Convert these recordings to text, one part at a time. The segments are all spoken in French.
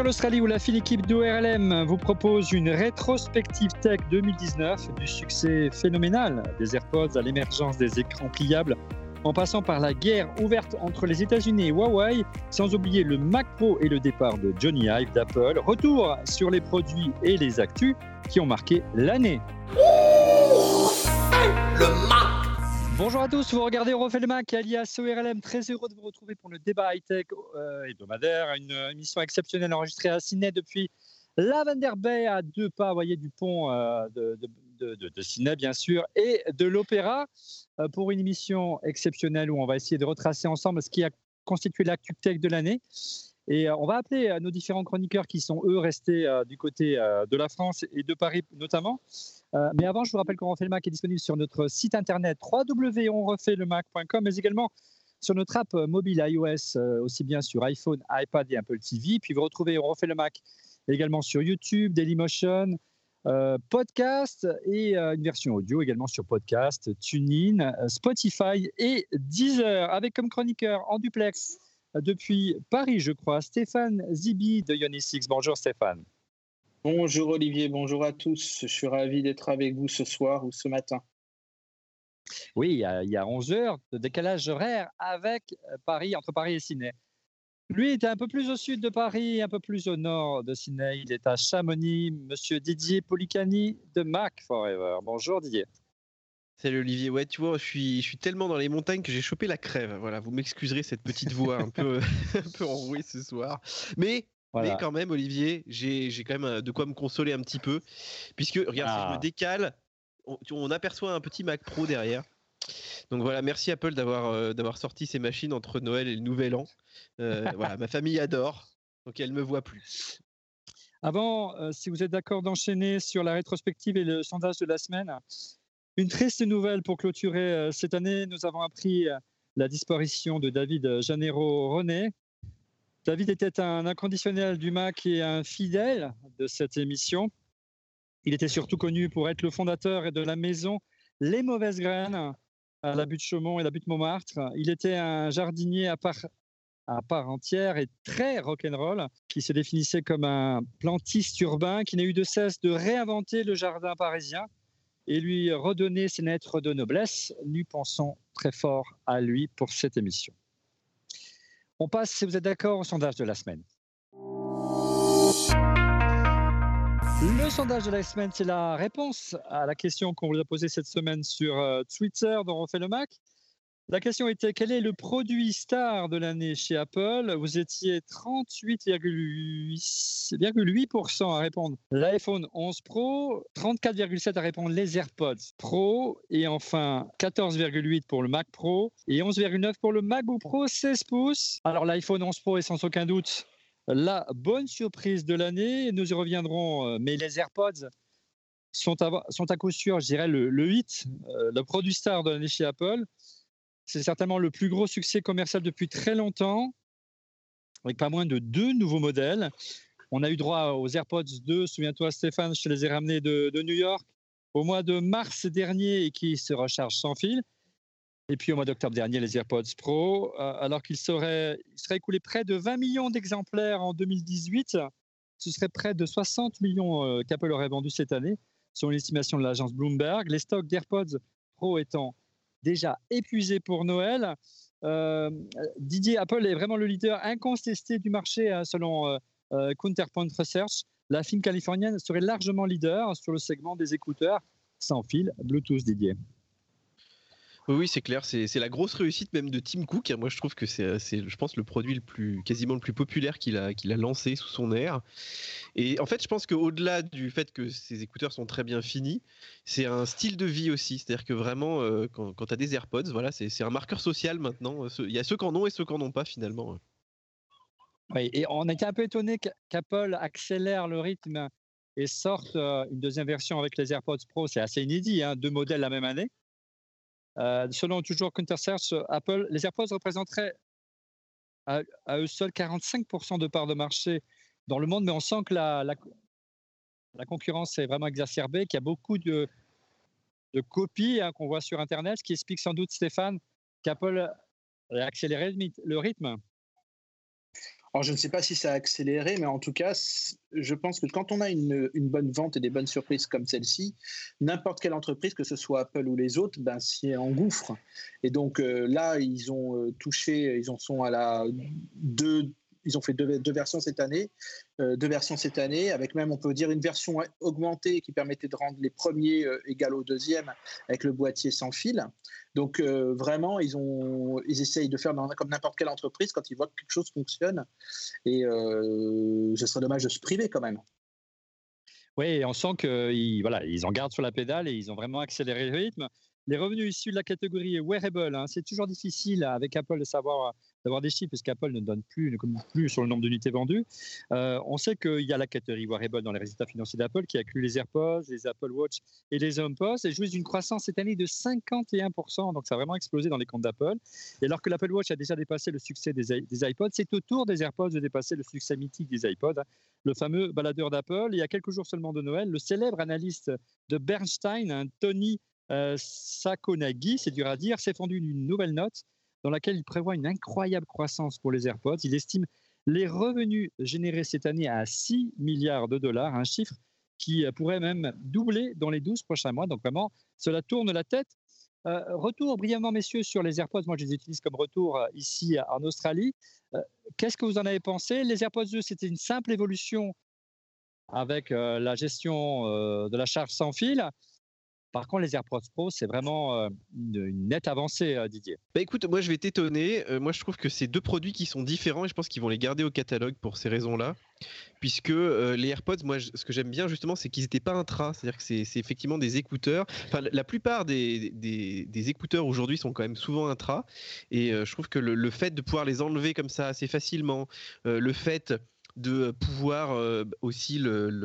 l'Australie où la fine équipe d'ORLM vous propose une rétrospective tech 2019 du succès phénoménal des AirPods à l'émergence des écrans pliables en passant par la guerre ouverte entre les États-Unis et Huawei, sans oublier le Mac Pro et le départ de Johnny Ive d'Apple. Retour sur les produits et les actus qui ont marqué l'année. Le Mac. Bonjour à tous, vous regardez On refait le Mac, alias ORLM. Très heureux de vous retrouver pour le débat high-tech hebdomadaire, une émission exceptionnelle enregistrée à Sydney depuis Lavender Bay, à 2 pas, voyez, du pont de Sydney, bien sûr, et de l'Opéra, pour une émission exceptionnelle où on va essayer de retracer ensemble ce qui a constitué l'actu tech de l'année. Et on va appeler nos différents chroniqueurs qui sont, eux, restés du côté de la France et de Paris notamment. Mais avant, je vous rappelle qu'on refait le Mac est disponible sur notre site internet www.onrefaitlemacom, mais également sur notre app mobile iOS, aussi bien sur iPhone, iPad et Apple TV. Puis vous retrouvez On refait le Mac également sur YouTube, Dailymotion, podcast et une version audio également sur podcast, TuneIn, Spotify et Deezer, avec comme chroniqueur en duplex depuis Paris, je crois, Stéphane Zibi de Ionix. Bonjour Stéphane. Bonjour Olivier, bonjour à tous. Je suis ravi d'être avec vous ce soir ou ce matin. Oui, il y a 11 heures de décalage horaire avec Paris, entre Paris et Sydney. Lui est un peu plus au sud de Paris, un peu plus au nord de Sydney. Il est à Chamonix, monsieur Didier Policani de Mac Forever. Bonjour Didier. Salut Olivier, ouais tu vois, je suis tellement dans les montagnes que j'ai chopé la crève. Voilà, vous m'excuserez cette petite voix un peu enrouée ce soir. Mais quand même Olivier, j'ai quand même de quoi me consoler un petit peu. Puisque, regarde, si je me décale, on aperçoit un petit Mac Pro derrière. Donc voilà, merci Apple d'avoir sorti ces machines entre Noël et le Nouvel An. Voilà, ma famille adore, donc elle ne me voit plus. Avant, si vous êtes d'accord d'enchaîner sur la rétrospective et le sondage de la semaine, une triste nouvelle pour clôturer cette année. Nous avons appris la disparition de David Janero-René. David était un inconditionnel du Mac et un fidèle de cette émission. Il était surtout connu pour être le fondateur de la maison Les Mauvaises Graines à la butte Chaumont et la butte Montmartre. Il était un jardinier à part entière et très rock'n'roll, qui se définissait comme un plantiste urbain qui n'a eu de cesse de réinventer le jardin parisien et lui redonner ses lettres de noblesse. Nous pensons très fort à lui pour cette émission. On passe, si vous êtes d'accord, au sondage de la semaine. Le sondage de la semaine, c'est la réponse à la question qu'on vous a posée cette semaine sur Twitter dont on fait le Mac. La question était: quel est le produit star de l'année chez Apple? Vous étiez 38,8% à répondre l'iPhone 11 Pro, 34,7% à répondre les AirPods Pro, et enfin 14,8% pour le Mac Pro et 11,9% pour le MacBook Pro 16 pouces. Alors l'iPhone 11 Pro est sans aucun doute la bonne surprise de l'année. Nous y reviendrons, mais les AirPods sont à coup sûr, je dirais, le hit, le produit star de l'année chez Apple. C'est certainement le plus gros succès commercial depuis très longtemps, avec pas moins de 2 nouveaux modèles. On a eu droit aux AirPods 2, souviens-toi Stéphane, je te les ai ramenés de New York au mois de mars dernier et qui se rechargent sans fil. Et puis au mois d'octobre dernier, les AirPods Pro, alors qu'il serait écoulé près de 20 millions d'exemplaires en 2018. Ce serait près de 60 millions qu'Apple aurait vendu cette année, selon l'estimation de l'agence Bloomberg. Les stocks d'AirPods Pro étant déjà épuisé pour Noël. Didier, Apple est vraiment le leader incontesté du marché, selon Counterpoint Research. La firme californienne serait largement leader sur le segment des écouteurs sans fil Bluetooth, Didier. Oui, c'est clair, c'est la grosse réussite même de Tim Cook. Moi, je trouve que c'est je pense, le produit quasiment le plus populaire qu'il a lancé sous son air. Et en fait, je pense qu'au-delà du fait que ces écouteurs sont très bien finis, c'est un style de vie aussi. C'est-à-dire que vraiment, quand tu as des AirPods, voilà, c'est un marqueur social maintenant. Il y a ceux qui en ont et ceux qui n'en ont pas finalement. Oui, et on était un peu étonné qu'Apple accélère le rythme et sorte une deuxième version avec les AirPods Pro. C'est assez inédit, 2 modèles la même année. Selon toujours Countersearch, Apple, les AirPods représenteraient à eux seuls 45% de part de marché dans le monde, mais on sent que la concurrence est vraiment exacerbée, qu'il y a beaucoup de copies qu'on voit sur Internet, ce qui explique sans doute, Stéphane, qu'Apple a accéléré le rythme. Alors, je ne sais pas si ça a accéléré, mais en tout cas, je pense que quand on a une bonne vente et des bonnes surprises comme celle-ci, n'importe quelle entreprise, que ce soit Apple ou les autres, ben, s'y engouffre. Et donc là, ils ont touché, ils en sont à la 2. Ils ont fait deux versions cette année, avec même, on peut dire, une version augmentée qui permettait de rendre les premiers égales au deuxième avec le boîtier sans fil. Donc vraiment, ils essayent de faire comme n'importe quelle entreprise quand ils voient que quelque chose fonctionne. Et ce serait dommage de se priver quand même. Oui, on sent qu'ils en gardent sur la pédale et ils ont vraiment accéléré le rythme. Les revenus issus de la catégorie wearable, c'est toujours difficile avec Apple de savoir d'avoir des chiffres puisqu'Apple ne communique plus sur le nombre d'unités vendues. On sait qu'il y a la catégorie wearable dans les résultats financiers d'Apple qui inclut les AirPods, les Apple Watch et les HomePods et jouissent d'une croissance cette année de 51%. Donc ça a vraiment explosé dans les comptes d'Apple. Et alors que l'Apple Watch a déjà dépassé le succès des iPods, c'est au tour des AirPods de dépasser le succès mythique des iPods, le fameux baladeur d'Apple. Il y a quelques jours seulement de Noël, le célèbre analyste de Bernstein, Tony Sacconaghi, c'est dur à dire, s'est fendu d'une nouvelle note dans laquelle il prévoit une incroyable croissance pour les AirPods. Il estime les revenus générés cette année à 6 milliards de dollars, un chiffre qui pourrait même doubler dans les 12 prochains mois. Donc vraiment, cela tourne la tête. Retour brièvement, messieurs, sur les AirPods. Moi, je les utilise comme retour ici en Australie. Qu'est-ce que vous en avez pensé? Les AirPods 2, c'était une simple évolution avec la gestion de la charge sans fil. Par contre, les AirPods Pro, c'est vraiment une nette avancée, Didier. Bah écoute, moi je vais t'étonner. Moi je trouve que c'est deux produits qui sont différents et je pense qu'ils vont les garder au catalogue pour ces raisons-là. Puisque les AirPods, moi ce que j'aime bien justement, c'est qu'ils n'étaient pas intra. C'est-à-dire que c'est effectivement des écouteurs. Enfin, la plupart des écouteurs aujourd'hui sont quand même souvent intra. Et je trouve que le fait de pouvoir les enlever comme ça assez facilement, le fait de pouvoir aussi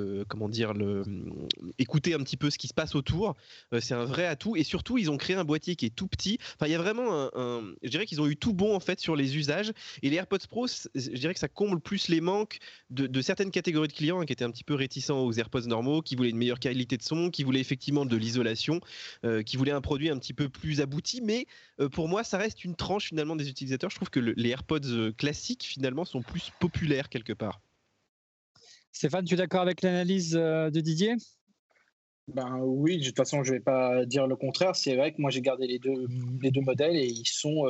écouter un petit peu ce qui se passe autour, c'est un vrai atout et surtout ils ont créé un boîtier qui est tout petit. Enfin il y a vraiment je dirais qu'ils ont eu tout bon en fait sur les usages et les AirPods Pro, je dirais que ça comble plus les manques de certaines catégories de clients qui étaient un petit peu réticents aux AirPods normaux, qui voulaient une meilleure qualité de son, qui voulaient effectivement de l'isolation, qui voulaient un produit un petit peu plus abouti, mais pour moi ça reste une tranche finalement des utilisateurs. Je trouve que les AirPods classiques finalement sont plus populaires quelque part. Stéphane, tu es d'accord avec l'analyse de Didier? Ben oui, de toute façon, je ne vais pas dire le contraire. C'est vrai que moi, j'ai gardé les deux modèles et ils sont,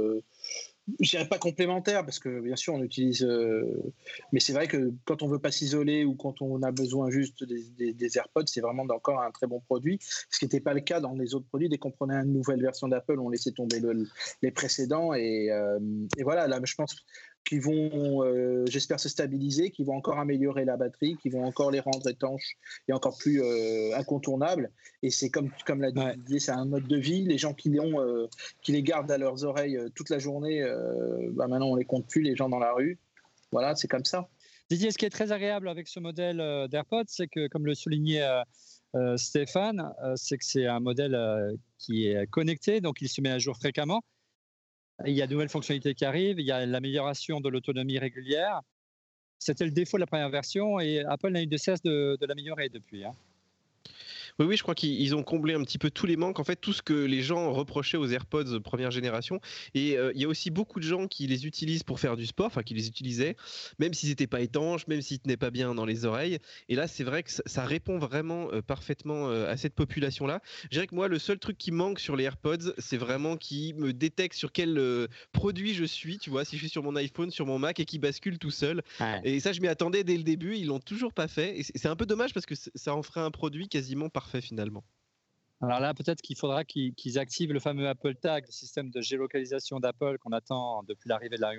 je dirais pas complémentaires parce que bien sûr, on utilise. Mais c'est vrai que quand on veut pas s'isoler ou quand on a besoin juste des AirPods, c'est vraiment encore un très bon produit. Ce qui n'était pas le cas dans les autres produits. Dès qu'on prenait une nouvelle version d'Apple, on laissait tomber les précédents. Et voilà, là, je pense qui vont, j'espère, se stabiliser, qui vont encore améliorer la batterie, qui vont encore les rendre étanches et encore plus incontournables. Et c'est comme l'a dit Didier, c'est un mode de vie. Les gens qui les gardent à leurs oreilles toute la journée, maintenant on les compte plus, les gens dans la rue. Voilà, c'est comme ça. Didier, ce qui est très agréable avec ce modèle d'AirPods, c'est que, comme le soulignait Stéphane, c'est que c'est un modèle qui est connecté, donc il se met à jour fréquemment. Il y a de nouvelles fonctionnalités qui arrivent, il y a l'amélioration de l'autonomie régulière. C'était le défaut de la première version et Apple n'a eu de cesse de l'améliorer depuis. Oui, je crois qu'ils ont comblé un petit peu tous les manques, en fait, tout ce que les gens reprochaient aux AirPods première génération. Et il y a aussi beaucoup de gens qui les utilisent pour faire du sport, enfin qui les utilisaient, même s'ils n'étaient pas étanches, même s'ils tenaient pas bien dans les oreilles. Et là, c'est vrai que ça répond vraiment parfaitement à cette population-là. Je dirais que moi, le seul truc qui manque sur les AirPods, c'est vraiment qu'ils me détectent sur quel produit je suis, tu vois, si je suis sur mon iPhone, sur mon Mac et qui bascule tout seul. Ouais. Et ça, je m'y attendais dès le début, ils l'ont toujours pas fait. Et c'est un peu dommage parce que ça en ferait un produit quasiment parfait finalement. Alors là, peut-être qu'il faudra qu'ils activent le fameux Apple Tag, le système de géolocalisation d'Apple qu'on attend depuis l'arrivée de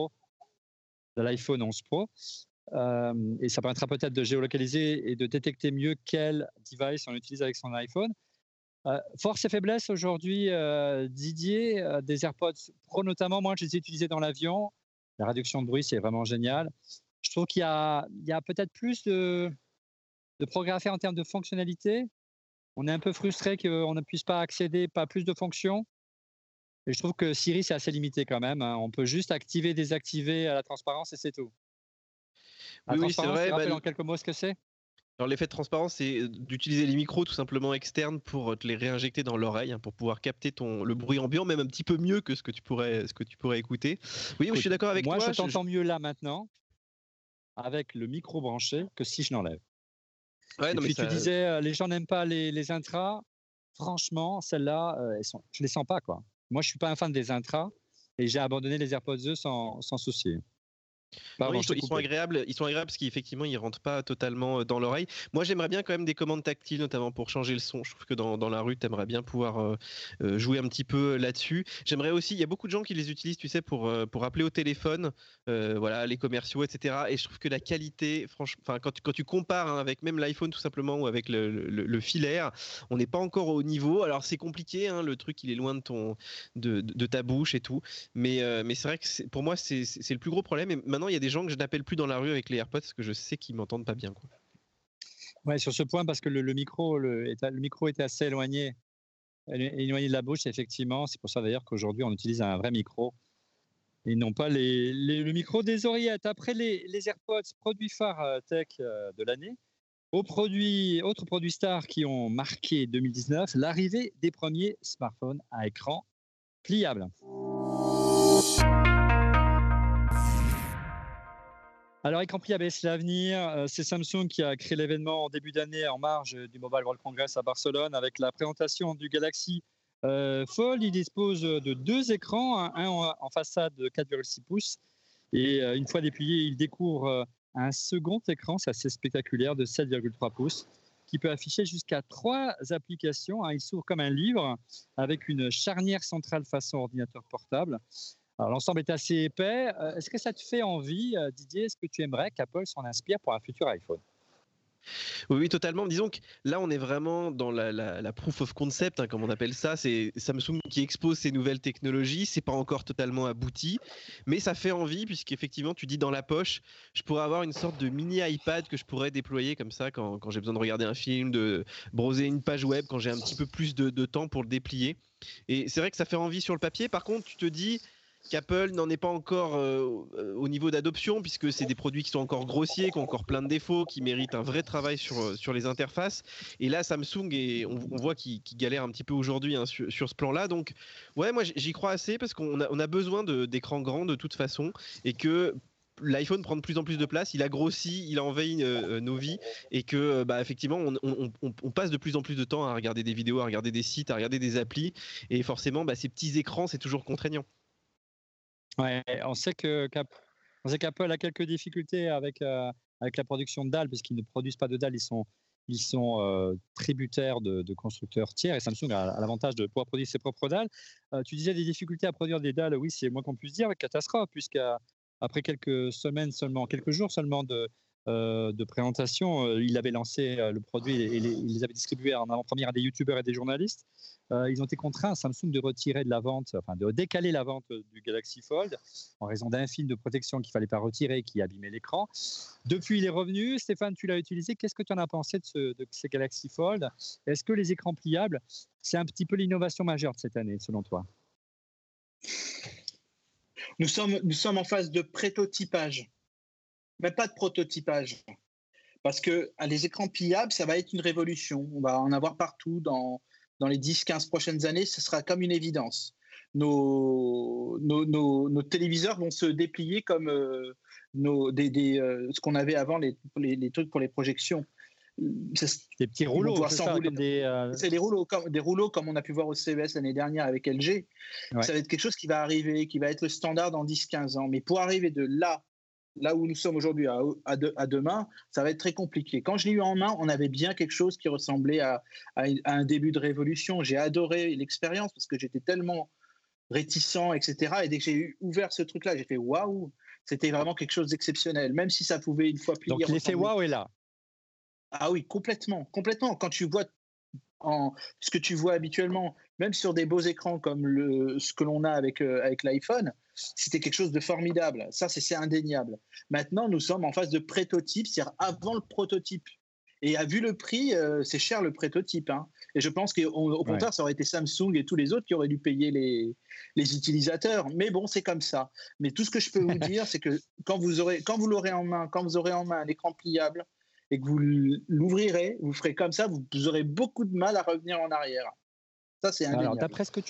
l'iPhone 11 Pro. Et ça permettra peut-être de géolocaliser et de détecter mieux quel device on utilise avec son iPhone. Force et faiblesse aujourd'hui, Didier, des AirPods Pro notamment, moi je les ai utilisés dans l'avion. La réduction de bruit, c'est vraiment génial. Je trouve qu'il y a peut-être plus de progrès à faire en termes de fonctionnalité. On est un peu frustré qu'on ne puisse pas accéder, pas plus de fonctions. Et je trouve que Siri, c'est assez limité quand même. On peut juste activer, désactiver à la transparence et c'est tout. La transparence, c'est vrai. Tu rappelles en quelques mots ce que c'est ? Alors l'effet de transparence, c'est d'utiliser les micros tout simplement externes pour te les réinjecter dans l'oreille, hein, pour pouvoir capter le bruit ambiant, même un petit peu mieux que ce que tu pourrais écouter. Oui, je suis d'accord avec moi, toi. je t'entends mieux là maintenant avec le micro branché que si je l'enlève. Ouais, et non, mais puis tu ça... disais, les gens n'aiment pas les intras. Franchement, celles-là, je les sens pas, quoi. Moi, je suis pas un fan des intras et j'ai abandonné les AirPods 2 sans souci. Non, Pardon, ils sont agréables parce qu'effectivement ils rentrent pas totalement dans l'oreille. Moi j'aimerais bien quand même des commandes tactiles, notamment pour changer le son. Je trouve que dans la rue t'aimerais bien pouvoir jouer un petit peu là-dessus. J'aimerais aussi, il y a beaucoup de gens qui les utilisent, tu sais, pour appeler au téléphone, voilà, les commerciaux, etc. Et je trouve que la qualité, franchement, enfin quand tu compares, hein, avec même l'iPhone tout simplement ou avec le filaire, on n'est pas encore au niveau. Alors c'est compliqué, hein, le truc il est loin de ta bouche et tout, mais c'est vrai que pour moi c'est le plus gros problème. Et maintenant il y a des gens que je n'appelle plus dans la rue avec les AirPods parce que je sais qu'ils m'entendent pas bien, quoi. Ouais, sur ce point, parce que le micro était assez éloigné de la bouche, effectivement. C'est pour ça d'ailleurs qu'aujourd'hui on utilise un vrai micro et non pas le micro des oreillettes. Après les AirPods, produit phare tech de l'année, autres produits stars qui ont marqué 2019, l'arrivée des premiers smartphones à écran pliable. Alors, écran pliable, c'est l'avenir. C'est Samsung qui a créé l'événement en début d'année en marge du Mobile World Congress à Barcelone avec la présentation du Galaxy Fold. Il dispose de 2 écrans, un en façade de 4,6 pouces et une fois déplié, il découvre un second écran, c'est assez spectaculaire, de 7,3 pouces qui peut afficher jusqu'à 3 applications. Il s'ouvre comme un livre avec une charnière centrale façon ordinateur portable. Alors, l'ensemble est assez épais. Est-ce que ça te fait envie, Didier? Est-ce que tu aimerais qu'Apple s'en inspire pour un futur iPhone? Oui, oui, totalement. Disons que là, on est vraiment dans la proof of concept, hein, comme on appelle ça. C'est Samsung qui expose ses nouvelles technologies. C'est pas encore totalement abouti, mais ça fait envie puisqu'effectivement, tu dis dans la poche, je pourrais avoir une sorte de mini iPad que je pourrais déployer comme ça quand j'ai besoin de regarder un film, de browser une page web, quand j'ai un petit peu plus de temps pour le déplier. Et c'est vrai que ça fait envie sur le papier. Par contre, tu te dis qu'Apple n'en est pas encore au niveau d'adoption, puisque c'est des produits qui sont encore grossiers, qui ont encore plein de défauts, qui méritent un vrai travail sur les interfaces. Et là, Samsung, on voit qu'il galère un petit peu aujourd'hui, hein, sur ce plan-là. Donc, ouais, moi, j'y crois assez, parce qu'on a besoin d'écrans grands de toute façon, et que l'iPhone prend de plus en plus de place, il a grossi, il a envahi nos vies, et que bah, effectivement on passe de plus en plus de temps à regarder des vidéos, à regarder des sites, à regarder des applis, et forcément bah, ces petits écrans c'est toujours contraignant. Ouais, on sait qu'Apple a quelques difficultés avec la production de dalles, puisqu'ils ne produisent pas de dalles, ils sont tributaires de constructeurs tiers, et Samsung a l'avantage de pouvoir produire ses propres dalles. Tu disais des difficultés à produire des dalles, oui, c'est moins qu'on puisse dire, catastrophe, puisqu'après quelques jours seulement de présentation, il avait lancé le produit et il les avait distribués en avant-première à des youtubeurs et des journalistes. Ils ont été contraints, Samsung, de retirer de la vente, enfin de décaler la vente du Galaxy Fold en raison d'un film de protection qu'il ne fallait pas retirer, qui abîmait l'écran. Depuis, il est revenu. Stéphane, tu l'as utilisé. Qu'est-ce que tu en as pensé de ces Galaxy Fold? Est-ce que les écrans pliables, c'est un petit peu l'innovation majeure de cette année, selon toi? Nous sommes en phase de prototypage, mais pas de prototypage. Parce que les écrans pliables, ça va être une révolution. On va en avoir partout dans les 10-15 prochaines années. Ce sera comme une évidence. Nos téléviseurs vont se déplier comme ce qu'on avait avant, les trucs pour les projections. Des petits rouleaux, c'est ça, comme c'est des rouleaux comme on a pu voir au CES l'année dernière avec LG. Ouais. Ça va être quelque chose qui va arriver, qui va être le standard dans 10-15 ans. Mais pour arriver de là où nous sommes aujourd'hui à demain, ça va être très compliqué. Quand je l'ai eu en main, on avait bien quelque chose qui ressemblait à un début de révolution. J'ai adoré l'expérience parce que j'étais tellement réticent, etc. Et dès que j'ai ouvert ce truc-là, j'ai fait waouh, c'était vraiment quelque chose d'exceptionnel, même si ça pouvait une fois plier. Donc l'effet waouh est là. Ah oui, complètement. Quand tu vois ce que tu vois habituellement, même sur des beaux écrans comme ce que l'on a avec l'iPhone, c'était quelque chose de formidable. Ça, c'est indéniable. Maintenant, nous sommes en phase de prototype, c'est-à-dire avant le prototype. Et vu le prix, c'est cher le prototype. Hein. Et je pense qu'au contraire, ça aurait été Samsung et tous les autres qui auraient dû payer les utilisateurs. Mais bon, c'est comme ça. Mais tout ce que je peux vous dire, c'est que quand vous l'aurez en main, quand vous aurez en main un écran pliable, et que vous l'ouvrirez, vous ferez comme ça, vous aurez beaucoup de mal à revenir en arrière. Ça, c'est indéniable. Alors, d'après ce que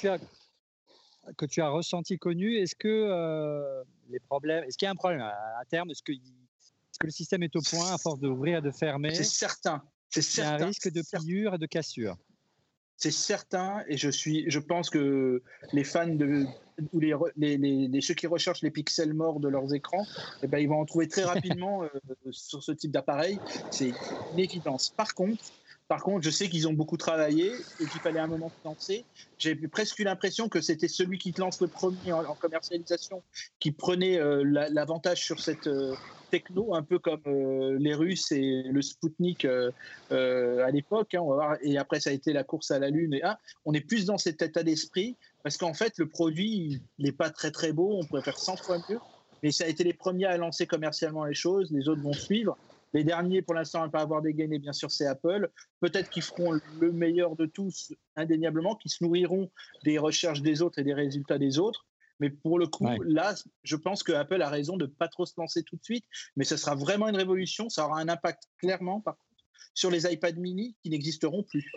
tu as ressenti, connu, est-ce que les problèmes, est-ce qu'il y a un problème à terme? Est-ce que le système est au point à force d'ouvrir et de fermer? C'est certain. Il y a un risque de pliure et de cassure. C'est certain, et je pense que les fans ou ceux qui recherchent les pixels morts de leurs écrans, eh ben, ils vont en trouver très rapidement sur ce type d'appareil. C'est une évidence. Par contre, je sais qu'ils ont beaucoup travaillé et qu'il fallait un moment se lancer. J'ai presque eu l'impression que c'était celui qui te lance le premier en commercialisation qui prenait l'avantage sur cette techno, un peu comme les Russes et le Spoutnik à l'époque. Hein, on va voir. Et après, ça a été la course à la Lune. On est plus dans cet état d'esprit parce qu'en fait, le produit n'est pas très très beau. On pourrait faire 100 fois mieux. Mais ça a été les premiers à lancer commercialement les choses. Les autres vont suivre. Les derniers, pour l'instant, à ne pas avoir dégainé, bien sûr, c'est Apple. Peut-être qu'ils feront le meilleur de tous, indéniablement, qui se nourriront des recherches des autres et des résultats des autres. Mais pour le coup, là, je pense que Apple a raison de ne pas trop se lancer tout de suite. Mais ce sera vraiment une révolution. Ça aura un impact, clairement, par contre, sur les iPad mini qui n'existeront plus.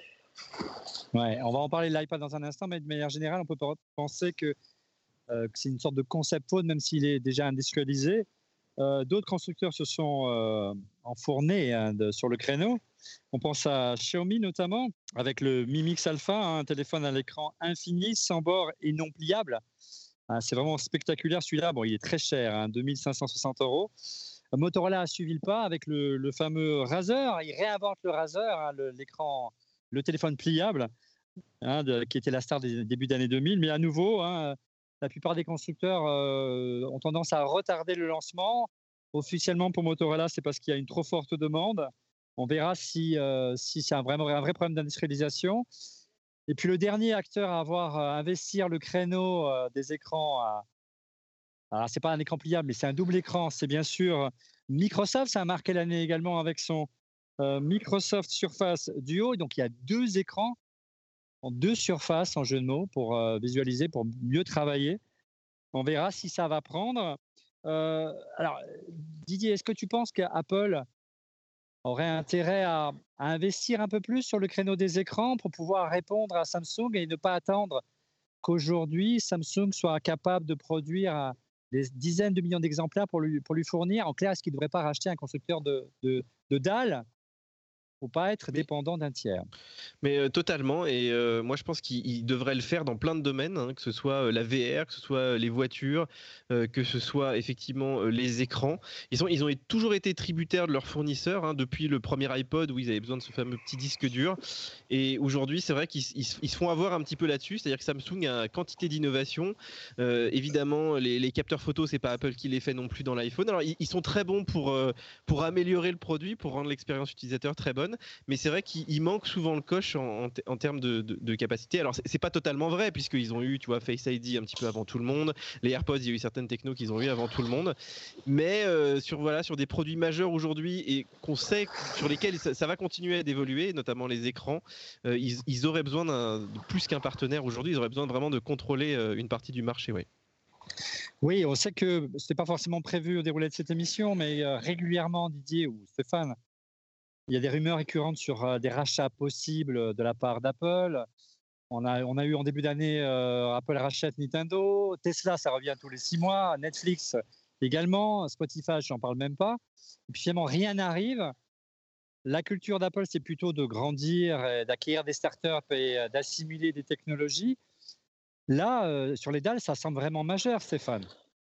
Ouais, on va en parler de l'iPad dans un instant, mais de manière générale, on peut penser que c'est une sorte de concept phone, même s'il est déjà industrialisé. D'autres constructeurs se sont enfournés sur le créneau. On pense à Xiaomi notamment, avec le Mi Mix Alpha, un téléphone à l'écran infini, sans bord et non pliable. C'est vraiment spectaculaire celui-là. Bon, il est très cher, 2 560 €. Motorola a suivi le pas avec le fameux Razr. Il réinvente le Razr, l'écran, le téléphone pliable, qui était la star des débuts d'année 2000. Mais à nouveau, la plupart des constructeurs ont tendance à retarder le lancement. Officiellement, pour Motorola, c'est parce qu'il y a une trop forte demande. On verra si c'est un vrai problème d'industrialisation. Et puis, le dernier acteur à avoir investir le créneau des écrans, alors c'est pas un écran pliable, mais c'est un double écran, c'est bien sûr Microsoft. Ça a marqué l'année également avec son Microsoft Surface Duo. Donc, il y a 2 écrans en 2 surfaces, en jeu de mots, pour visualiser, pour mieux travailler. On verra si ça va prendre. Alors, Didier, est-ce que tu penses qu'Apple aurait intérêt à investir un peu plus sur le créneau des écrans pour pouvoir répondre à Samsung et ne pas attendre qu'aujourd'hui, Samsung soit capable de produire des dizaines de millions d'exemplaires pour lui fournir? En clair, est-ce qu'il ne devrait pas racheter un constructeur de dalles pour ne pas être dépendant d'un tiers? Mais totalement, et moi je pense qu'il devrait le faire dans plein de domaines, que ce soit la VR, que ce soit les voitures, que ce soit effectivement les écrans. Ils ont toujours été tributaires de leurs fournisseurs, depuis le premier iPod où ils avaient besoin de ce fameux petit disque dur. Et aujourd'hui, c'est vrai qu'ils se font avoir un petit peu là-dessus, c'est-à-dire que Samsung a une quantité d'innovation. Évidemment, les capteurs photos, c'est pas Apple qui les fait non plus dans l'iPhone. Alors ils sont très bons pour améliorer le produit, pour rendre l'expérience utilisateur très bonne. Mais c'est vrai qu'il manque souvent le coche en termes de capacité. Alors c'est pas totalement vrai, puisqu'ils ont eu, tu vois, Face ID un petit peu avant tout le monde. Les AirPods, il y a eu certaines technos qu'ils ont eu avant tout le monde. Mais sur des produits majeurs aujourd'hui et qu'on sait sur lesquels ça va continuer d'évoluer, notamment les écrans, ils auraient besoin de plus qu'un partenaire aujourd'hui. Ils auraient besoin vraiment de contrôler une partie du marché. Ouais. Oui, on sait que ce n'était pas forcément prévu au déroulé de cette émission, mais régulièrement, Didier ou Stéphane, il y a des rumeurs récurrentes sur des rachats possibles de la part d'Apple. On a eu en début d'année, Apple rachète Nintendo, Tesla, ça revient tous les 6 mois, Netflix également, Spotify, je n'en parle même pas. Et puis finalement, rien n'arrive. La culture d'Apple, c'est plutôt de grandir, d'acquérir des startups et d'assimiler des technologies. Là, sur les dalles, ça semble vraiment majeur, Stéphane.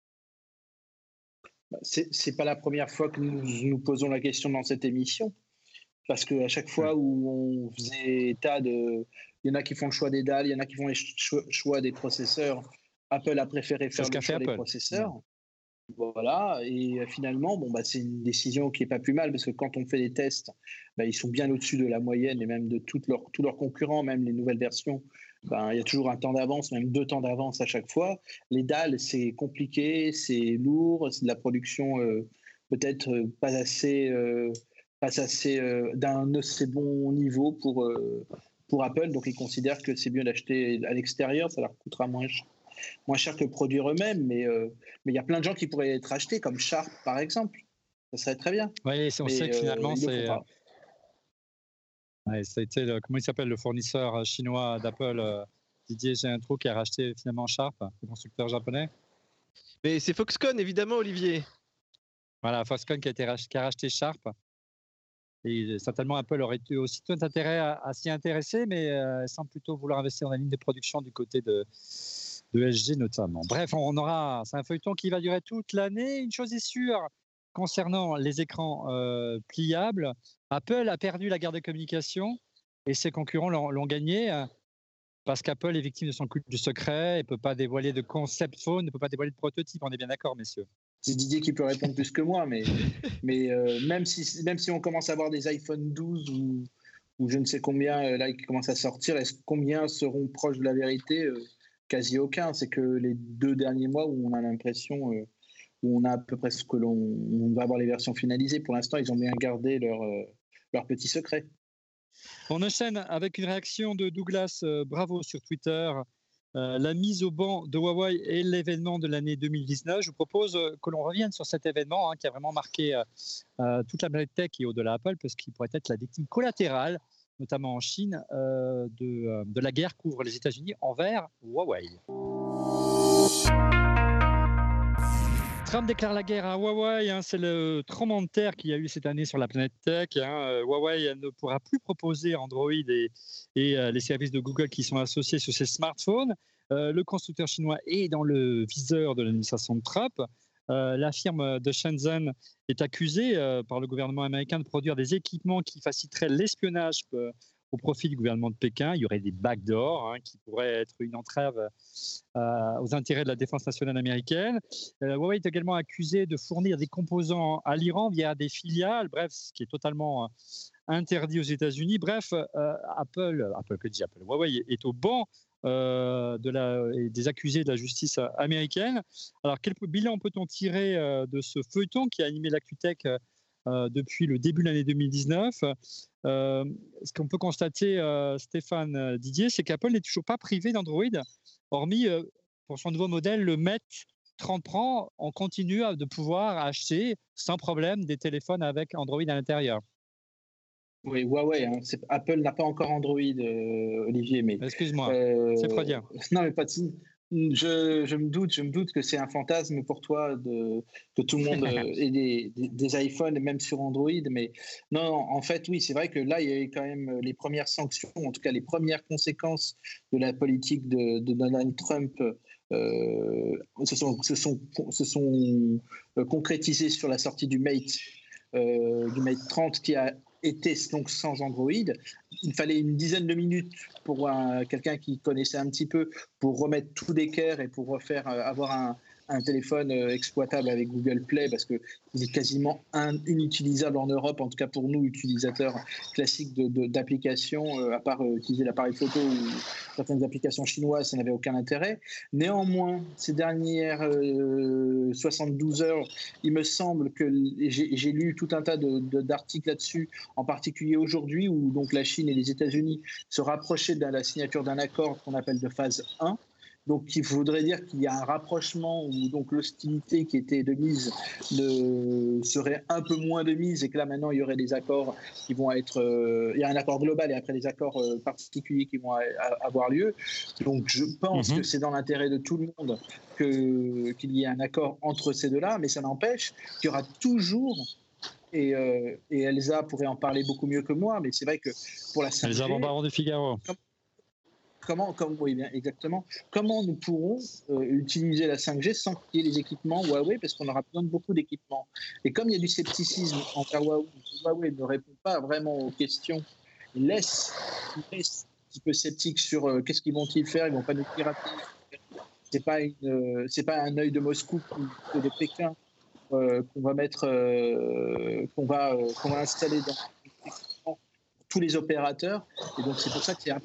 C'est pas la première fois que nous posons la question dans cette émission. Parce qu'à chaque fois où on faisait état de... Il y en a qui font le choix des dalles, il y en a qui font le choix des processeurs. Apple a préféré faire le choix des processeurs. Voilà, et finalement, c'est une décision qui n'est pas plus mal, parce que quand on fait des tests, ils sont bien au-dessus de la moyenne et même de tous leurs concurrents, même les nouvelles versions. Il y a toujours un temps d'avance, même 2 temps d'avance à chaque fois. Les dalles, c'est compliqué, c'est lourd, c'est de la production peut-être pas assez d'un assez bon niveau pour Apple. Donc, ils considèrent que c'est mieux d'acheter à l'extérieur, ça leur coûtera moins cher que produire eux-mêmes. Mais il y a plein de gens qui pourraient être achetés, comme Sharp, par exemple. Ça serait très bien. Oui, on sait que finalement, c'est. Ça a été comment il s'appelle, le fournisseur chinois d'Apple, Didier Géintro, qui a racheté finalement Sharp, le constructeur japonais. Mais c'est Foxconn, évidemment, Olivier. Voilà, Foxconn qui a racheté Sharp. Et certainement, Apple aurait eu aussi tout intérêt à s'y intéresser, mais sans plutôt vouloir investir dans la ligne de production du côté de LG notamment. Bref, c'est un feuilleton qui va durer toute l'année. Une chose est sûre, concernant les écrans pliables, Apple a perdu la guerre de communication et ses concurrents l'ont gagné parce qu'Apple est victime de son culte du secret, ne peut pas dévoiler de concept phone, ne peut pas dévoiler de prototype. On est bien d'accord, messieurs? C'est Didier qui peut répondre plus que moi, mais même si on commence à avoir des iPhone 12 ou je ne sais combien là qui commencent à sortir, combien seront proches de la vérité? Quasi aucun. C'est que les 2 derniers mois où on a l'impression, où on a à peu près ce que on va avoir les versions finalisées. Pour l'instant, ils ont bien gardé leur petit secret. On enchaîne avec une réaction de Douglas Bravo sur Twitter. La mise au banc de Huawei est l'événement de l'année 2019. Je vous propose que l'on revienne sur cet événement qui a vraiment marqué toute la planète tech et au-delà Apple, parce qu'il pourrait être la victime collatérale, notamment en Chine, de la guerre qu'ouvrent les États-Unis envers Huawei. Trump déclare la guerre à Huawei. C'est le tremblement de terre qu'il y a eu cette année sur la planète tech. Huawei ne pourra plus proposer Android et les services de Google qui sont associés sur ses smartphones. Le constructeur chinois est dans le viseur de l'administration de Trump. La firme de Shenzhen est accusée par le gouvernement américain de produire des équipements qui faciliteraient l'espionnage au profit du gouvernement de Pékin. Il y aurait des backdoors qui pourraient être une entrave aux intérêts de la défense nationale américaine. Huawei est également accusé de fournir des composants à l'Iran via des filiales, bref, ce qui est totalement interdit aux États-Unis. Bref, Huawei est au banc des accusés de la justice américaine. Alors, quel bilan peut-on tirer de ce feuilleton qui a animé l'ActuTech depuis le début de l'année 2019? Ce qu'on peut constater, Stéphane, Didier, c'est qu'Apple n'est toujours pas privé d'Android, hormis pour son nouveau modèle, le Mate 30 Pro. On continue de pouvoir acheter sans problème des téléphones avec Android à l'intérieur. Oui, Huawei. Apple n'a pas encore Android, Olivier. Mais excuse-moi, c'est trop dire. Non, mais pas de signe. Je me doute que c'est un fantasme pour toi que tout le monde ait des iPhones et même sur Android. Mais non, en fait, oui, c'est vrai que là, il y a eu quand même les premières sanctions, en tout cas les premières conséquences de la politique de Donald Trump se sont concrétisées sur la sortie du Mate 30 qui a été donc sans Android. Il fallait une dizaine de minutes pour quelqu'un qui connaissait un petit peu pour remettre tout d'équerre et pour refaire avoir un téléphone exploitable avec Google Play, parce qu'il est quasiment inutilisable en Europe, en tout cas pour nous, utilisateurs classiques d'applications, à part utiliser l'appareil photo ou certaines applications chinoises, ça n'avait aucun intérêt. Néanmoins, ces dernières 72 heures, il me semble que j'ai lu tout un tas d'articles là-dessus, en particulier aujourd'hui, où donc la Chine et les États-Unis se rapprochaient de la signature d'un accord qu'on appelle de phase 1. Donc, il faudrait dire qu'il y a un rapprochement où donc l'hostilité qui était de mise serait un peu moins de mise, et que là maintenant il y aurait des accords qui vont être, il y a un accord global et après des accords particuliers qui vont avoir lieu. Donc, je pense que c'est dans l'intérêt de tout le monde qu'il y ait un accord entre ces deux-là, mais ça n'empêche qu'il y aura toujours. Et Elsa pourrait en parler beaucoup mieux que moi, mais c'est vrai que pour la 5G, Elsa Baron de Figaro. Oui, bien, exactement. Comment nous pourrons utiliser la 5G sans qu'il y ait les équipements Huawei, parce qu'on aura besoin de beaucoup d'équipements. Et comme il y a du scepticisme envers Huawei ne répond pas vraiment aux questions, il laisse un petit peu sceptique sur qu'est-ce qu'ils vont-ils faire, ils vont pas nous pirater. C'est pas un œil de Moscou ou de Pékin qu'on va mettre, qu'on va installer dans tous les opérateurs. Et donc c'est pour ça que c'est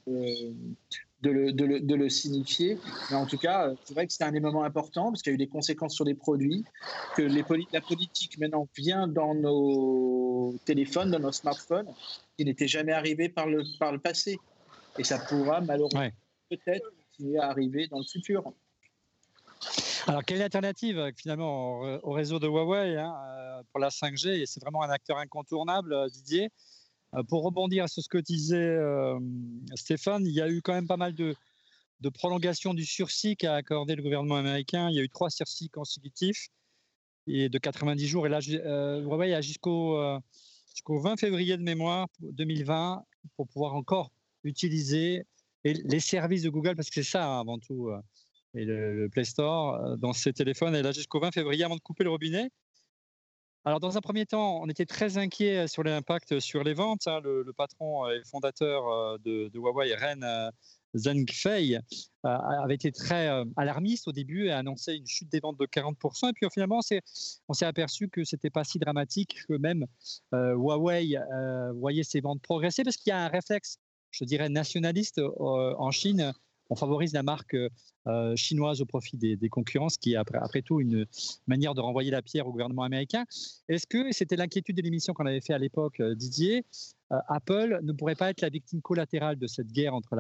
de le signifier. Mais en tout cas, c'est vrai que c'était un élément important parce qu'il y a eu des conséquences sur les produits, que la politique maintenant vient dans nos téléphones, dans nos smartphones, qui n'était jamais arrivé par le passé. Et ça pourra malheureusement peut-être continuer à arriver dans le futur. Alors, quelle est l'alternative finalement au réseau de Huawei pour la 5G? Et c'est vraiment un acteur incontournable, Didier. Pour rebondir sur ce que disait Stéphane, il y a eu quand même pas mal de prolongation du sursis qu'a accordé le gouvernement américain. Il y a eu 3 sursis consécutifs et de 90 jours. Et là, Huawei a jusqu'au 20 février de mémoire 2020 pour pouvoir encore utiliser les services de Google, parce que c'est ça avant tout, et le Play Store dans ses téléphones. Et là, jusqu'au 20 février avant de couper le robinet. Alors, dans un premier temps, on était très inquiet sur l'impact sur les ventes. Le patron et fondateur de Huawei, Ren Zhengfei, avait été très alarmiste au début et a annoncé une chute des ventes de 40%. Et puis finalement, on s'est aperçu que ce n'était pas si dramatique, que même Huawei voyait ses ventes progresser, parce qu'il y a un réflexe, je dirais, nationaliste en Chine. On favorise la marque chinoise au profit des concurrents, ce qui est après tout une manière de renvoyer la pierre au gouvernement américain. Est-ce que, c'était l'inquiétude de l'émission qu'on avait fait à l'époque, Didier, Apple ne pourrait pas être la victime collatérale de cette guerre entre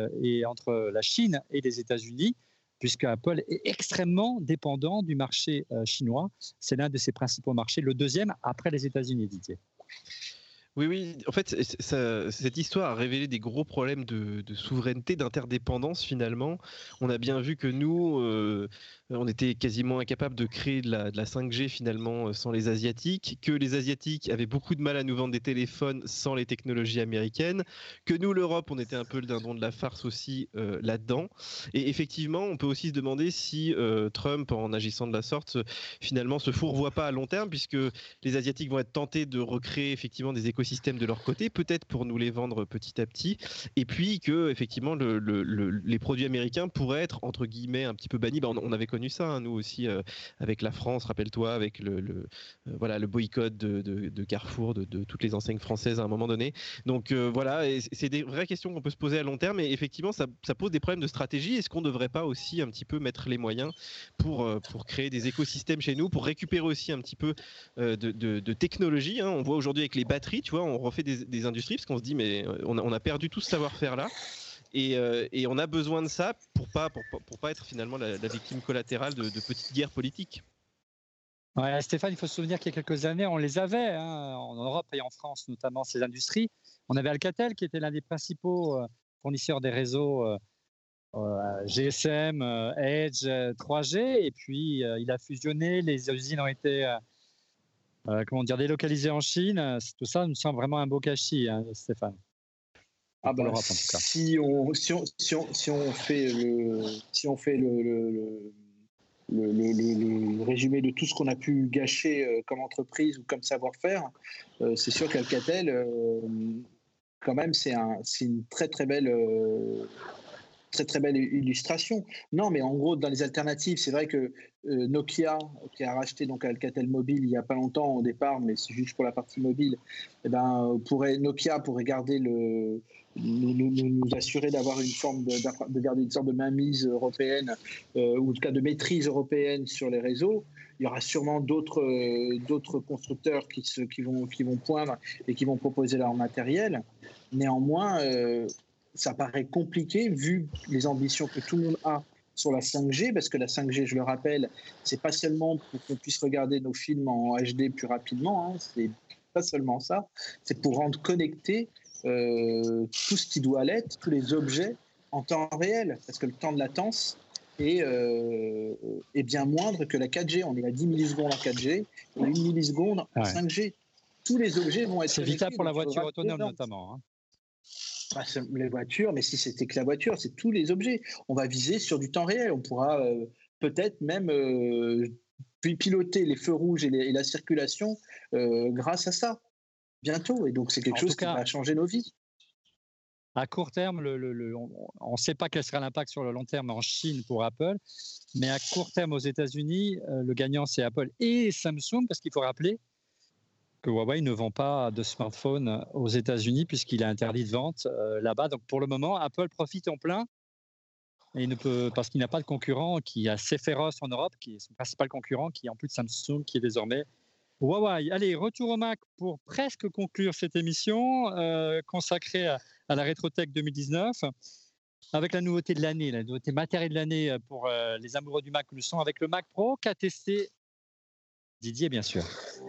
la Chine et les États-Unis, puisque Apple est extrêmement dépendant du marché chinois. C'est l'un de ses principaux marchés, le deuxième après les États-Unis, Didier. Oui. En fait, cette histoire a révélé des gros problèmes de souveraineté, d'interdépendance finalement. On a bien vu que nous, on était quasiment incapable de créer de la 5G finalement sans les Asiatiques, que les Asiatiques avaient beaucoup de mal à nous vendre des téléphones sans les technologies américaines, que nous, l'Europe, on était un peu le dindon de la farce aussi là-dedans. Et effectivement, on peut aussi se demander si Trump, en agissant de la sorte, finalement se fourvoie pas à long terme, puisque les Asiatiques vont être tentés de recréer effectivement des écosystèmes de leur côté, peut-être pour nous les vendre petit à petit, et puis que effectivement les produits américains pourraient être entre guillemets un petit peu bannis. On avait connu ça, nous aussi, avec la France, rappelle-toi, avec le boycott de Carrefour, de toutes les enseignes françaises à un moment donné. Donc voilà, et c'est des vraies questions qu'on peut se poser à long terme, et effectivement ça pose des problèmes de stratégie. Est-ce qu'on ne devrait pas aussi un petit peu mettre les moyens pour créer des écosystèmes chez nous, pour récupérer aussi un petit peu de technologie, On voit aujourd'hui avec les batteries, tu vois, on refait des industries parce qu'on se dit mais on a perdu tout ce savoir-faire là. Et on a besoin de ça pour pas être finalement la victime collatérale de petites guerres politiques. Ouais, Stéphane, il faut se souvenir qu'il y a quelques années, on les avait en Europe et en France, notamment ces industries. On avait Alcatel qui était l'un des principaux fournisseurs des réseaux GSM, Edge, 3G, et puis il a fusionné, les usines ont été délocalisées en Chine. Tout ça me semble vraiment un beau gâchis, Stéphane. Si on fait le résumé de tout ce qu'on a pu gâcher comme entreprise ou comme savoir-faire, c'est sûr qu'Alcatel, quand même, c'est une très très belle illustration. Non, mais en gros, dans les alternatives, c'est vrai que Nokia, qui a racheté donc Alcatel Mobile il n'y a pas longtemps au départ, mais c'est juste pour la partie mobile, Nokia pourrait garder nous assurer d'avoir une forme de garder une sorte de mainmise européenne, ou en tout cas de maîtrise européenne sur les réseaux. Il y aura sûrement d'autres constructeurs qui vont poindre et qui vont proposer leur matériel. Néanmoins, ça paraît compliqué vu les ambitions que tout le monde a sur la 5G, parce que la 5G, je le rappelle, c'est pas seulement pour qu'on puisse regarder nos films en HD plus rapidement, c'est pas seulement ça, c'est pour rendre connecté tout ce qui doit l'être, tous les objets en temps réel, parce que le temps de latence est bien moindre que la 4G. On est à 10 millisecondes en 4G et 1 milliseconde en 5G. Tous les objets vont être connectés. C'est vital pour la voiture autonome notamment. Les voitures, mais si c'était que la voiture, c'est tous les objets. On va viser sur du temps réel. On pourra peut-être même piloter les feux rouges et la circulation grâce à ça, bientôt. Et donc, c'est quelque chose qui va changer nos vies. À court terme, on ne sait pas quel sera l'impact sur le long terme en Chine pour Apple, mais à court terme aux États-Unis, le gagnant, c'est Apple et Samsung, parce qu'il faut rappeler que Huawei ne vend pas de smartphone aux États-Unis puisqu'il est interdit de vente là-bas. Donc pour le moment, Apple profite en plein et parce qu'il n'a pas de concurrent qui est assez féroce en Europe, qui est son principal concurrent, qui est en plus de Samsung, qui est désormais Huawei. Allez, retour au Mac pour presque conclure cette émission consacrée à la Rétrothèque 2019. avec la nouveauté de l'année, la nouveauté matérielle de l'année pour les amoureux du Mac que nous sommes, avec le Mac Pro qu'a testé Didier, bien sûr.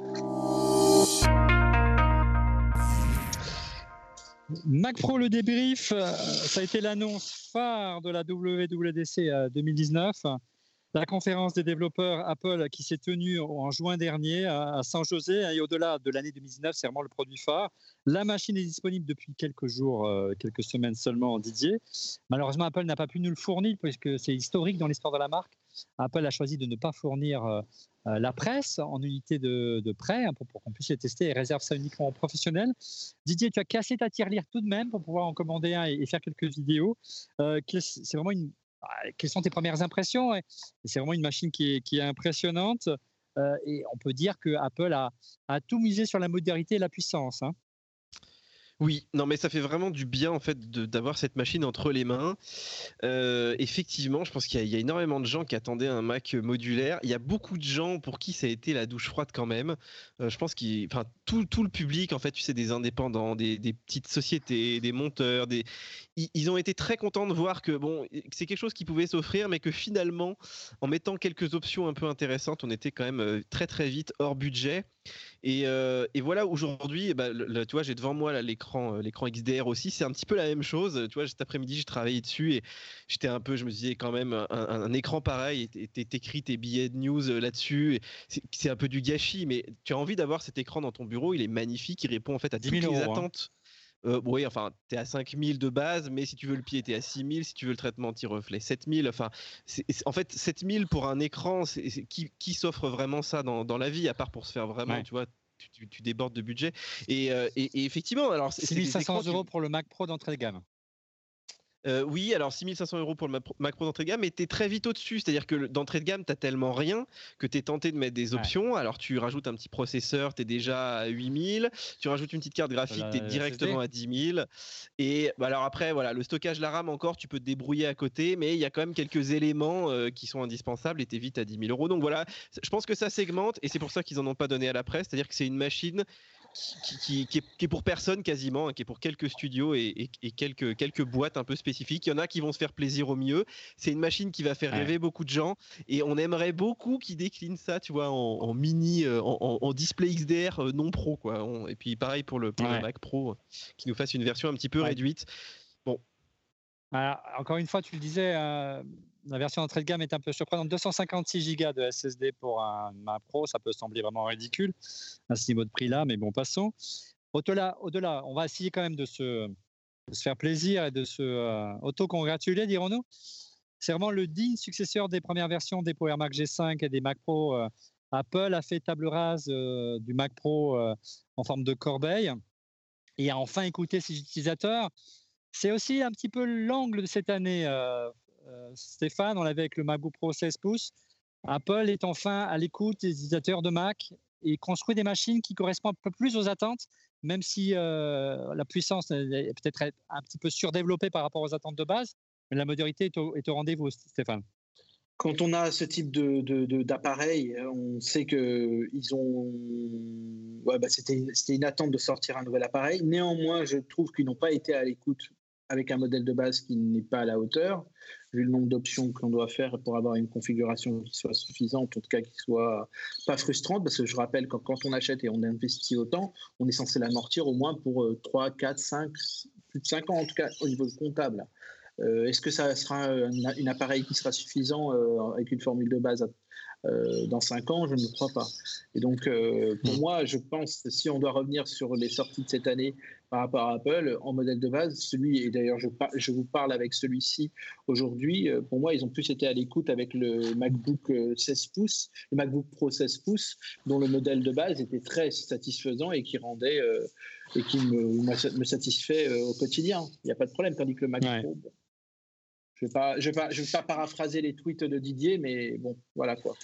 Mac Pro, le débrief, ça a été l'annonce phare de la WWDC 2019. La conférence des développeurs Apple qui s'est tenue en juin dernier à San José, et au-delà de l'année 2019, c'est vraiment le produit phare. La machine est disponible depuis quelques jours, quelques semaines seulement, Didier. Malheureusement, Apple n'a pas pu nous le fournir puisque c'est historique dans l'histoire de la marque. Apple a choisi de ne pas fournir la presse en unité de prêt pour qu'on puisse les tester et réserve ça uniquement aux professionnels. Didier, tu as cassé ta tirelire tout de même pour pouvoir en commander un et faire quelques vidéos. C'est vraiment quelles sont tes premières impressions? C'est vraiment une machine qui est impressionnante et on peut dire que Apple a tout misé sur la modernité et la puissance. Hein. Oui, non mais ça fait vraiment du bien en fait d'avoir cette machine entre les mains. Effectivement, je pense qu'il y a énormément de gens qui attendaient un Mac modulaire. Il y a beaucoup de gens pour qui ça a été la douche froide quand même. Je pense tout le public en fait, tu sais, des indépendants, des petites sociétés, des monteurs, ils ont été très contents de voir que bon, c'est quelque chose qui pouvait s'offrir, mais que finalement, en mettant quelques options un peu intéressantes, on était quand même très très vite hors budget. Et voilà, aujourd'hui, tu vois, j'ai devant moi là, l'écran XDR aussi, c'est un petit peu la même chose. Tu vois, cet après-midi, j'ai travaillé dessus et je me disais quand même, un écran pareil, t'écris tes billets de news là-dessus, c'est un peu du gâchis, mais tu as envie d'avoir cet écran dans ton bureau, il est magnifique, il répond en fait à toutes les attentes. Oui, enfin, t'es à 5000 de base, mais si tu veux le pied, t'es à 6000. Si tu veux le traitement anti-reflet, 7000. Enfin, en fait, 7000 pour un écran, qui s'offre vraiment ça dans la vie, à part pour se faire vraiment, tu vois, tu débordes de budget. Et effectivement, alors 6500 € pour le Mac Pro d'entrée de gamme. Oui, alors 6500 € pour le Mac Pro d'entrée de gamme, mais tu es très vite au-dessus. C'est-à-dire que d'entrée de gamme, tu n'as tellement rien que tu es tenté de mettre des options. Ouais. Alors tu rajoutes un petit processeur, tu es déjà à 8000. Tu rajoutes une petite carte graphique, tu es directement à 10 000. Et alors après, voilà, le stockage, la RAM encore, tu peux te débrouiller à côté, mais il y a quand même quelques éléments qui sont indispensables et tu es vite à 10 000 €. Donc voilà, je pense que ça segmente et c'est pour ça qu'ils n'en ont pas donné à la presse. C'est-à-dire que c'est une machine qui est pour personne quasiment, qui est pour quelques studios et quelques boîtes un peu spécifiques. Il y en a qui vont se faire plaisir au mieux. C'est une machine qui va faire rêver beaucoup de gens et on aimerait beaucoup qu'ils déclinent ça, tu vois, en mini, en display XDR non pro, quoi. Et puis pareil pour le Mac Pro, qui nous fasse une version un petit peu réduite. Bon. Alors, encore une fois, tu le disais, la version d'entrée de gamme est un peu surprenante. 256 Go de SSD pour un Mac Pro, ça peut sembler vraiment ridicule à ce niveau de prix-là, mais bon, passons. Au-delà, on va essayer quand même de se faire plaisir et de se auto-congratuler, dirons-nous. C'est vraiment le digne successeur des premières versions des Power Mac G5 et des Mac Pro. Apple a fait table rase du Mac Pro en forme de corbeille et a enfin écouté ses utilisateurs. C'est aussi un petit peu l'angle de cette année, Stéphane. On l'avait avec le MacBook Pro 16 pouces. Apple est enfin à l'écoute des utilisateurs de Mac et construit des machines qui correspondent un peu plus aux attentes, même si la puissance est peut-être un petit peu surdéveloppée par rapport aux attentes de base. Mais la modernité est au rendez-vous, Stéphane. Quand on a ce type d'appareil, on sait que c'était une attente de sortir un nouvel appareil. Néanmoins, je trouve qu'ils n'ont pas été à l'écoute avec un modèle de base qui n'est pas à la hauteur, vu le nombre d'options que l'on doit faire pour avoir une configuration qui soit suffisante, en tout cas qui soit pas frustrante, parce que je rappelle que quand on achète et on investit autant, on est censé l'amortir au moins pour 3, 4, 5, plus de 5 ans, en tout cas au niveau comptable. Est-ce que ça sera un appareil qui sera suffisant avec une formule de base dans 5 ans? Je ne le crois pas. Et donc, pour moi, je pense que si on doit revenir sur les sorties de cette année par rapport à Apple, en modèle de base, et d'ailleurs je vous parle avec celui-ci aujourd'hui, pour moi, ils ont plus été à l'écoute avec le MacBook 16 pouces, le MacBook Pro 16 pouces, dont le modèle de base était très satisfaisant et qui rendait et qui me satisfait au quotidien. Il n'y a pas de problème, tandis que le Mac Pro... Bon, je vais pas paraphraser les tweets de Didier, mais bon, voilà quoi.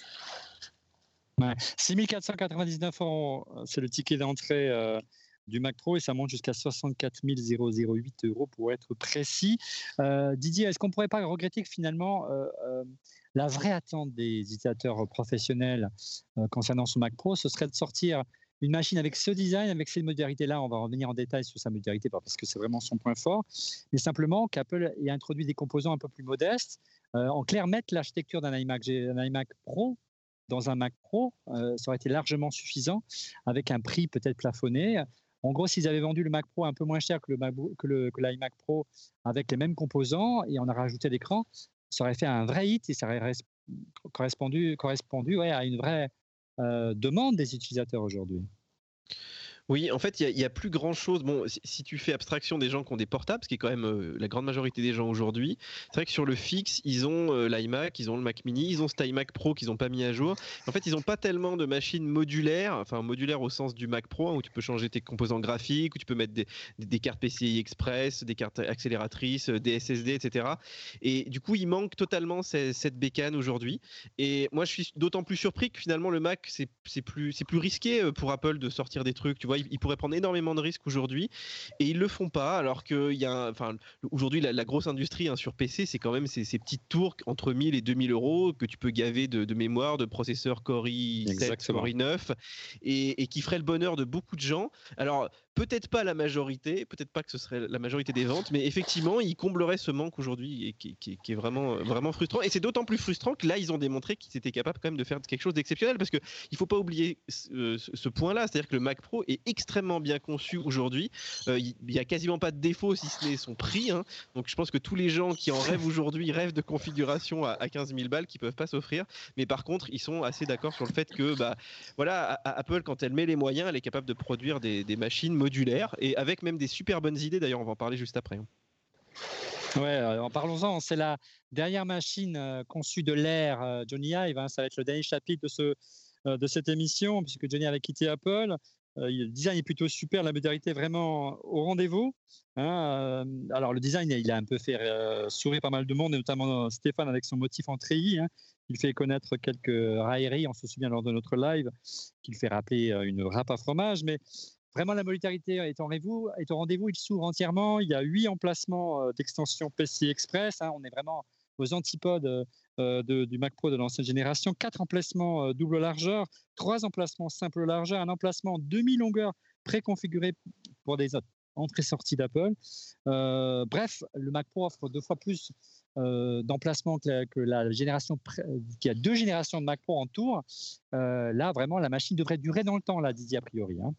6 499 €, c'est le ticket d'entrée du Mac Pro et ça monte jusqu'à 64 008 € pour être précis. Didier, est-ce qu'on ne pourrait pas regretter que finalement la vraie attente des utilisateurs professionnels concernant ce Mac Pro, ce serait de sortir une machine avec ce design, avec ces modularités-là. On va revenir en détail sur sa modularité parce que c'est vraiment son point fort. Mais simplement qu'Apple ait introduit des composants un peu plus modestes. En clair, mettre l'architecture d'un iMac. J'ai un iMac Pro. Dans un Mac Pro, ça aurait été largement suffisant avec un prix peut-être plafonné. En gros, s'ils avaient vendu le Mac Pro un peu moins cher que l'iMac Pro avec les mêmes composants et on a rajouté l'écran, ça aurait fait un vrai hit et ça aurait correspondu à une vraie demande des utilisateurs aujourd'hui. Oui, en fait, il y a plus grand-chose. Bon, si tu fais abstraction des gens qui ont des portables, ce qui est quand même la grande majorité des gens aujourd'hui, c'est vrai que sur le fixe, ils ont l'iMac, ils ont le Mac Mini, ils ont cet iMac Pro qu'ils n'ont pas mis à jour. En fait, ils n'ont pas tellement de machines modulaires, enfin modulaires au sens du Mac Pro, hein, où tu peux changer tes composants graphiques, où tu peux mettre des cartes PCI Express, des cartes accélératrices, des SSD, etc. Et du coup, il manque totalement cette bécane aujourd'hui. Et moi, je suis d'autant plus surpris que finalement, le Mac, c'est plus risqué pour Apple de sortir des trucs. Tu vois, ils pourraient prendre énormément de risques aujourd'hui et ils le font pas. Alors que aujourd'hui, la grosse industrie sur PC, c'est quand même ces petites tours entre 1000 et 2000 euros que tu peux gaver de mémoire, de processeurs Core i7, Core i9 et qui ferait le bonheur de beaucoup de gens. Alors, peut-être pas la majorité, peut-être pas que ce serait la majorité des ventes, mais effectivement, ils combleraient ce manque aujourd'hui et qui est vraiment, vraiment frustrant. Et c'est d'autant plus frustrant que là, ils ont démontré qu'ils étaient capables quand même de faire quelque chose d'exceptionnel parce qu'il ne faut pas oublier ce point-là, c'est-à-dire que le Mac Pro est extrêmement bien conçu aujourd'hui. Il n'y a quasiment pas de défaut si ce n'est son prix. Hein. Donc je pense que tous les gens qui en rêvent aujourd'hui rêvent de configuration à 15 000 balles qui ne peuvent pas s'offrir. Mais par contre, ils sont assez d'accord sur le fait que Apple, quand elle met les moyens, elle est capable de produire des machines modulaires et avec même des super bonnes idées. D'ailleurs, on va en parler juste après. Ouais, en parlons-en. C'est la dernière machine conçue de l'ère Johnny Ive. Hein, ça va être le dernier chapitre de cette émission puisque Johnny avait quitté Apple. Le design est plutôt super, la modularité est vraiment au rendez-vous. Hein. Alors le design, il a un peu fait sourire pas mal de monde, et notamment Stéphane avec son motif en treillis. Hein. Il fait connaître quelques railleries, on se souvient lors de notre live, qu'il fait rappeler une râpe à fromage. Mais vraiment, la modularité est au rendez-vous, il s'ouvre entièrement. Il y a 8 emplacements d'extension PCI Express. Hein. On est vraiment aux antipodes du Mac Pro de l'ancienne génération. 4 emplacements double largeur, 3 emplacements simple largeur, un emplacement demi-longueur préconfiguré pour des entrées-sorties d'Apple. Bref, le Mac Pro offre 2 fois plus d'emplacements que la génération qui a 2 générations de Mac Pro en tour. Là, vraiment, la machine devrait durer dans le temps, là, Didier, a priori. Hein.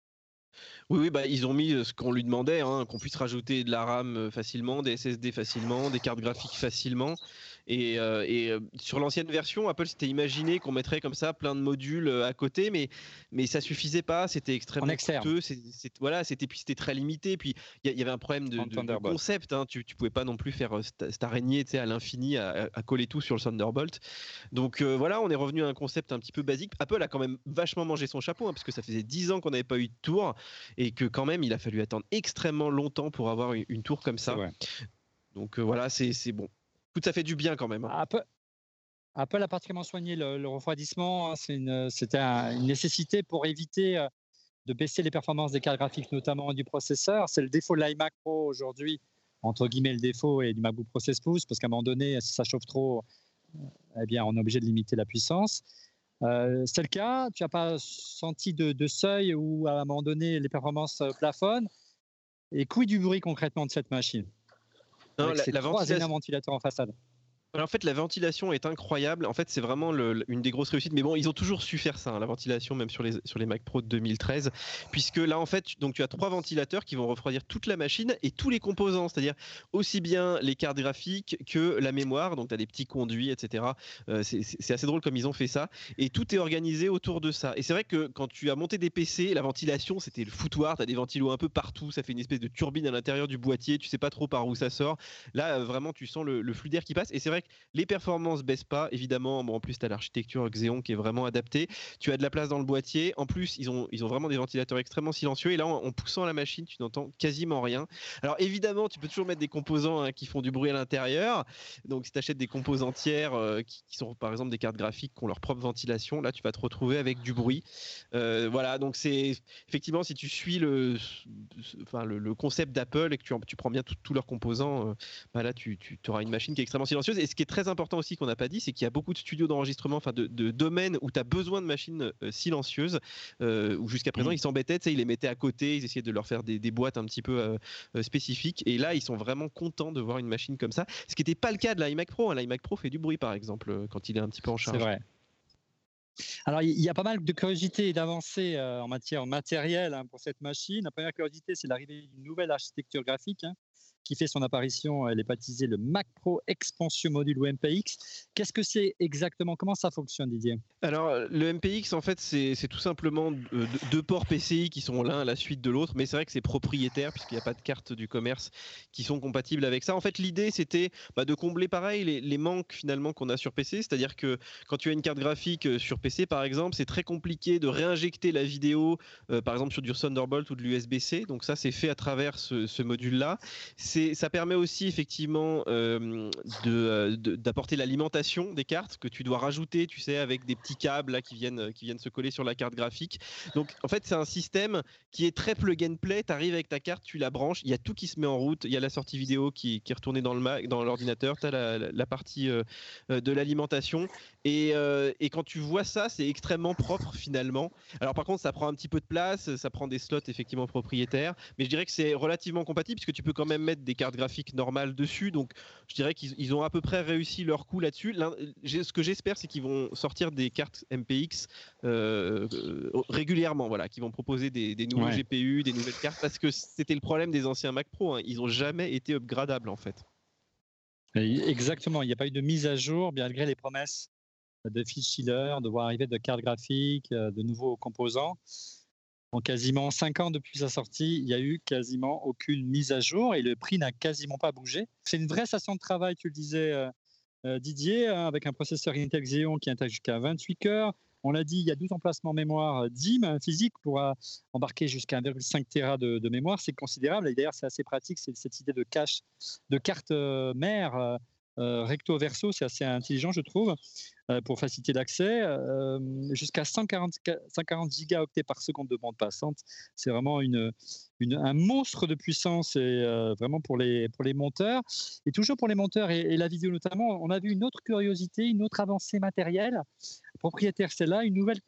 Oui, ils ont mis ce qu'on lui demandait, hein, qu'on puisse rajouter de la RAM facilement, des SSD facilement, des cartes graphiques facilement. Et sur l'ancienne version, Apple s'était imaginé qu'on mettrait comme ça plein de modules à côté, mais ça suffisait pas, c'était extrêmement coûteux, c'était très limité. Puis il y avait un problème de concept, hein, tu pouvais pas non plus faire cette araignée à l'infini à coller tout sur le Thunderbolt. Donc on est revenu à un concept un petit peu basique. Apple a quand même vachement mangé son chapeau, hein, parce que ça faisait 10 ans qu'on n'avait pas eu de tour et que quand même il a fallu attendre extrêmement longtemps pour avoir une tour comme ça. Donc c'est bon. Tout ça fait du bien quand même. Hein. Apple a particulièrement soigné le refroidissement. C'était une nécessité pour éviter de baisser les performances des cartes graphiques, notamment du processeur. C'est le défaut de l'iMac Pro aujourd'hui, entre guillemets le défaut, et du MacBook Pro 16 pouces, parce qu'à un moment donné, si ça chauffe trop, on est obligé de limiter la puissance. C'est le cas. Tu n'as pas senti de seuil où à un moment donné les performances plafonnent. Et quid du bruit concrètement de cette machine? Non, avec ces 3 énormes ventilateurs en façade. Alors en fait, la ventilation est incroyable. En fait, c'est vraiment une des grosses réussites. Mais bon, ils ont toujours su faire ça, hein, la ventilation, même sur les Mac Pro de 2013. Puisque là, en fait, tu as 3 ventilateurs qui vont refroidir toute la machine et tous les composants. C'est-à-dire aussi bien les cartes graphiques que la mémoire. Donc, tu as des petits conduits, etc. C'est assez drôle comme ils ont fait ça. Et tout est organisé autour de ça. Et c'est vrai que quand tu as monté des PC, la ventilation, c'était le foutoir. Tu as des ventilos un peu partout. Ça fait une espèce de turbine à l'intérieur du boîtier. Tu sais pas trop par où ça sort. Là, vraiment, tu sens le flux d'air qui passe. Et c'est vrai que les performances baissent pas, évidemment. Bon, en plus, tu as l'architecture Xeon qui est vraiment adaptée. Tu as de la place dans le boîtier. En plus, ils ont vraiment des ventilateurs extrêmement silencieux. Et là, en poussant la machine, tu n'entends quasiment rien. Alors, évidemment, tu peux toujours mettre des composants qui font du bruit à l'intérieur. Donc, si tu achètes des composants tiers qui sont, par exemple, des cartes graphiques qui ont leur propre ventilation, là, tu vas te retrouver avec du bruit. Voilà, donc c'est effectivement, si tu suis le concept d'Apple et que tu prends bien tous leurs composants, là, tu auras une machine qui est extrêmement silencieuse. Et ce qui est très important aussi qu'on n'a pas dit, c'est qu'il y a beaucoup de studios d'enregistrement, enfin de domaines où tu as besoin de machines silencieuses, où jusqu'à présent ils s'embêtaient, ils les mettaient à côté, ils essayaient de leur faire des boîtes un petit peu spécifiques, et là ils sont vraiment contents de voir une machine comme ça, ce qui n'était pas le cas de l'iMac Pro. L'iMac Pro fait du bruit par exemple quand il est un petit peu en charge. C'est vrai. Alors, il y a pas mal de curiosités et d'avancées en matière matérielle pour cette machine. La première curiosité, c'est l'arrivée d'une nouvelle architecture graphique qui fait son apparition. Elle est baptisée le Mac Pro Expansion Module ou MPX. Qu'est-ce que c'est exactement? Comment ça fonctionne, Didier? Alors, le MPX, en fait, c'est tout simplement deux ports PCI qui sont l'un à la suite de l'autre, mais c'est vrai que c'est propriétaire puisqu'il n'y a pas de carte du commerce qui sont compatibles avec ça. En fait, l'idée, c'était de combler pareil les manques finalement qu'on a sur PC, c'est-à-dire que quand tu as une carte graphique sur PC, par exemple, c'est très compliqué de réinjecter la vidéo, par exemple sur du Thunderbolt ou de l'USB-C. Donc ça, c'est fait à travers ce module-là. Ça permet aussi effectivement d'apporter l'alimentation des cartes que tu dois rajouter, tu sais, avec des petits câbles là, qui viennent se coller sur la carte graphique. Donc en fait, c'est un système qui est très plug and play. Tu arrives avec ta carte, tu la branches, il y a tout qui se met en route. Il y a la sortie vidéo qui est retournée dans l'ordinateur, tu as la partie de l'alimentation. Et quand tu vois ça, c'est extrêmement propre finalement. Alors par contre, ça prend un petit peu de place, ça prend des slots effectivement propriétaires, mais je dirais que c'est relativement compatible puisque tu peux quand même mettre des cartes graphiques normales dessus. Donc je dirais qu'ils ont à peu près réussi leur coup là-dessus. Ce que j'espère, c'est qu'ils vont sortir des cartes MPX régulièrement, voilà, qui vont proposer des nouveaux GPU, des nouvelles cartes, parce que c'était le problème des anciens Mac Pro. Ils n'ont jamais été upgradables en fait. Exactement, il n'y a pas eu de mise à jour malgré les promesses de Phil Schiller, de voir arriver de cartes graphiques, de nouveaux composants. En quasiment 5 ans depuis sa sortie, il n'y a eu quasiment aucune mise à jour et le prix n'a quasiment pas bougé. C'est une vraie station de travail, tu le disais Didier, avec un processeur Intel Xeon qui intègre jusqu'à 28 cœurs. On l'a dit, il y a 12 emplacements mémoire DIMM physique pour embarquer jusqu'à 1,5 Tera de mémoire. C'est considérable et d'ailleurs c'est assez pratique, c'est cette idée de cache, de carte mère recto verso, c'est assez intelligent je trouve, pour faciliter l'accès, jusqu'à 140 gigaoctets par seconde de bande passante. C'est vraiment un monstre de puissance et vraiment pour les monteurs. Et toujours pour les monteurs et la vidéo notamment, on a vu une autre curiosité, une autre avancée matérielle propriétaire, celle-là, une nouvelle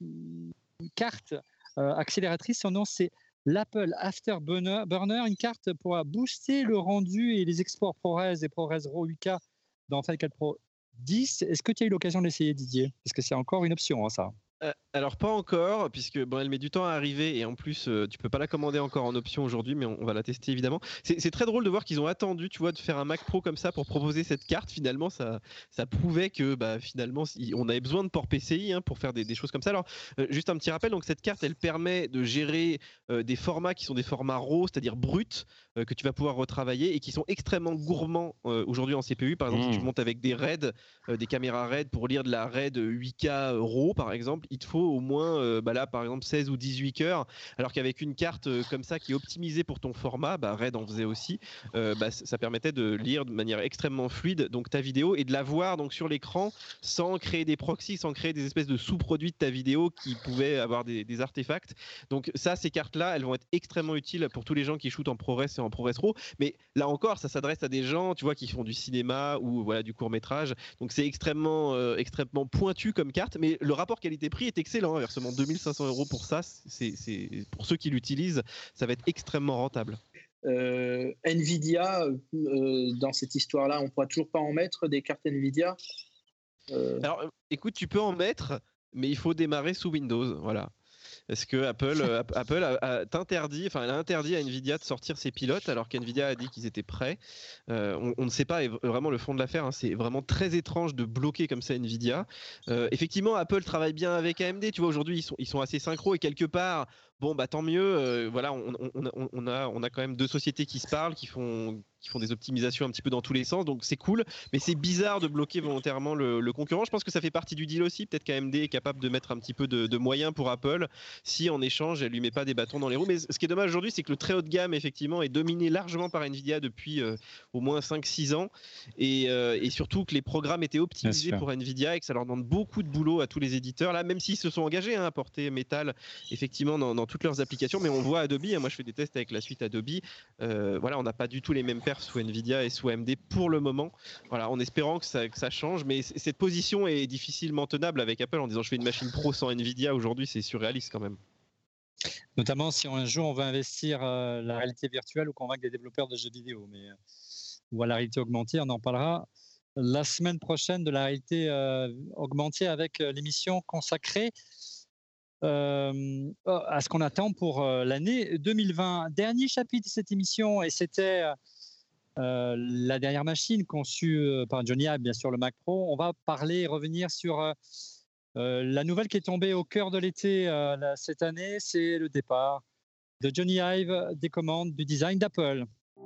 carte accélératrice. Son nom, c'est l'Apple Afterburner, une carte pour booster le rendu et les exports ProRes et ProRes RAW 8K dans Final Cut Pro 10. Est-ce que tu as eu l'occasion d'essayer, Didier? Parce que c'est encore une option, ça. Alors pas encore, puisque elle met du temps à arriver et en plus tu peux pas la commander encore en option aujourd'hui, mais on va la tester évidemment. C'est très drôle de voir qu'ils ont attendu, tu vois, de faire un Mac Pro comme ça pour proposer cette carte. Finalement, ça prouvait que finalement on avait besoin de port PCI pour faire des choses comme ça. Alors juste un petit rappel, donc cette carte elle permet de gérer des formats qui sont des formats RAW, c'est-à-dire bruts, que tu vas pouvoir retravailler et qui sont extrêmement gourmands aujourd'hui en CPU. Par exemple, si tu montes avec des RAID, des caméras RAID pour lire de la RAID 8K RAW par exemple, il te faut au moins là par exemple 16 ou 18 cœurs, alors qu'avec une carte comme ça qui est optimisée pour ton format, RAID en faisait aussi, ça permettait de lire de manière extrêmement fluide donc ta vidéo et de la voir donc sur l'écran sans créer des proxys, sans créer des espèces de sous-produits de ta vidéo qui pouvaient avoir des artefacts. Donc ça, ces cartes là elles vont être extrêmement utiles pour tous les gens qui shootent en ProRes et en ProRes RAW, mais là encore ça s'adresse à des gens, tu vois, qui font du cinéma ou voilà du court-métrage, donc c'est extrêmement pointu comme carte, mais le rapport qualité-prix est excellent, versement 2500 € pour ça, c'est pour ceux qui l'utilisent, ça va être extrêmement rentable. Nvidia, dans cette histoire-là, on pourra toujours pas en mettre des cartes Nvidia Alors, écoute, tu peux en mettre, mais il faut démarrer sous Windows, voilà. Parce que Apple a interdit à Nvidia de sortir ses pilotes alors qu'Nvidia a dit qu'ils étaient prêts. On ne sait pas vraiment le fond de l'affaire. C'est vraiment très étrange de bloquer comme ça Nvidia. Effectivement, Apple travaille bien avec AMD. Tu vois, aujourd'hui ils sont assez synchro et quelque part, bon tant mieux. Voilà, on a quand même deux sociétés qui se parlent, qui font des optimisations un petit peu dans tous les sens, donc c'est cool, mais c'est bizarre de bloquer volontairement le concurrent. Je pense que ça fait partie du deal aussi, peut-être qu'AMD est capable de mettre un petit peu de moyens pour Apple, si en échange elle lui met pas des bâtons dans les roues. Mais ce qui est dommage aujourd'hui, c'est que le très haut de gamme effectivement est dominé largement par Nvidia depuis au moins 5-6 ans, et surtout que les programmes étaient optimisés pour Nvidia et que ça leur demande beaucoup de boulot à tous les éditeurs, là, même s'ils se sont engagés à porter Metal effectivement dans toutes leurs applications, mais on voit Adobe, moi je fais des tests avec la suite Adobe, voilà, on n'a pas du tout les mêmes perfs sous Nvidia et sous AMD pour le moment, voilà, en espérant que ça change, mais cette position est difficilement tenable avec Apple en disant je fais une machine pro sans Nvidia aujourd'hui, c'est surréaliste quand même. Notamment si un jour on veut investir la réalité virtuelle ou convaincre des développeurs de jeux vidéo, ou à la réalité augmentée, on en parlera la semaine prochaine de la réalité augmentée avec l'émission consacrée à ce qu'on attend pour l'année 2020. Dernier chapitre de cette émission, et c'était la dernière machine conçue par Jony Ive, bien sûr le Mac Pro. On va revenir sur la nouvelle qui est tombée au cœur de l'été cette année, c'est le départ de Jony Ive des commandes du design d'Apple.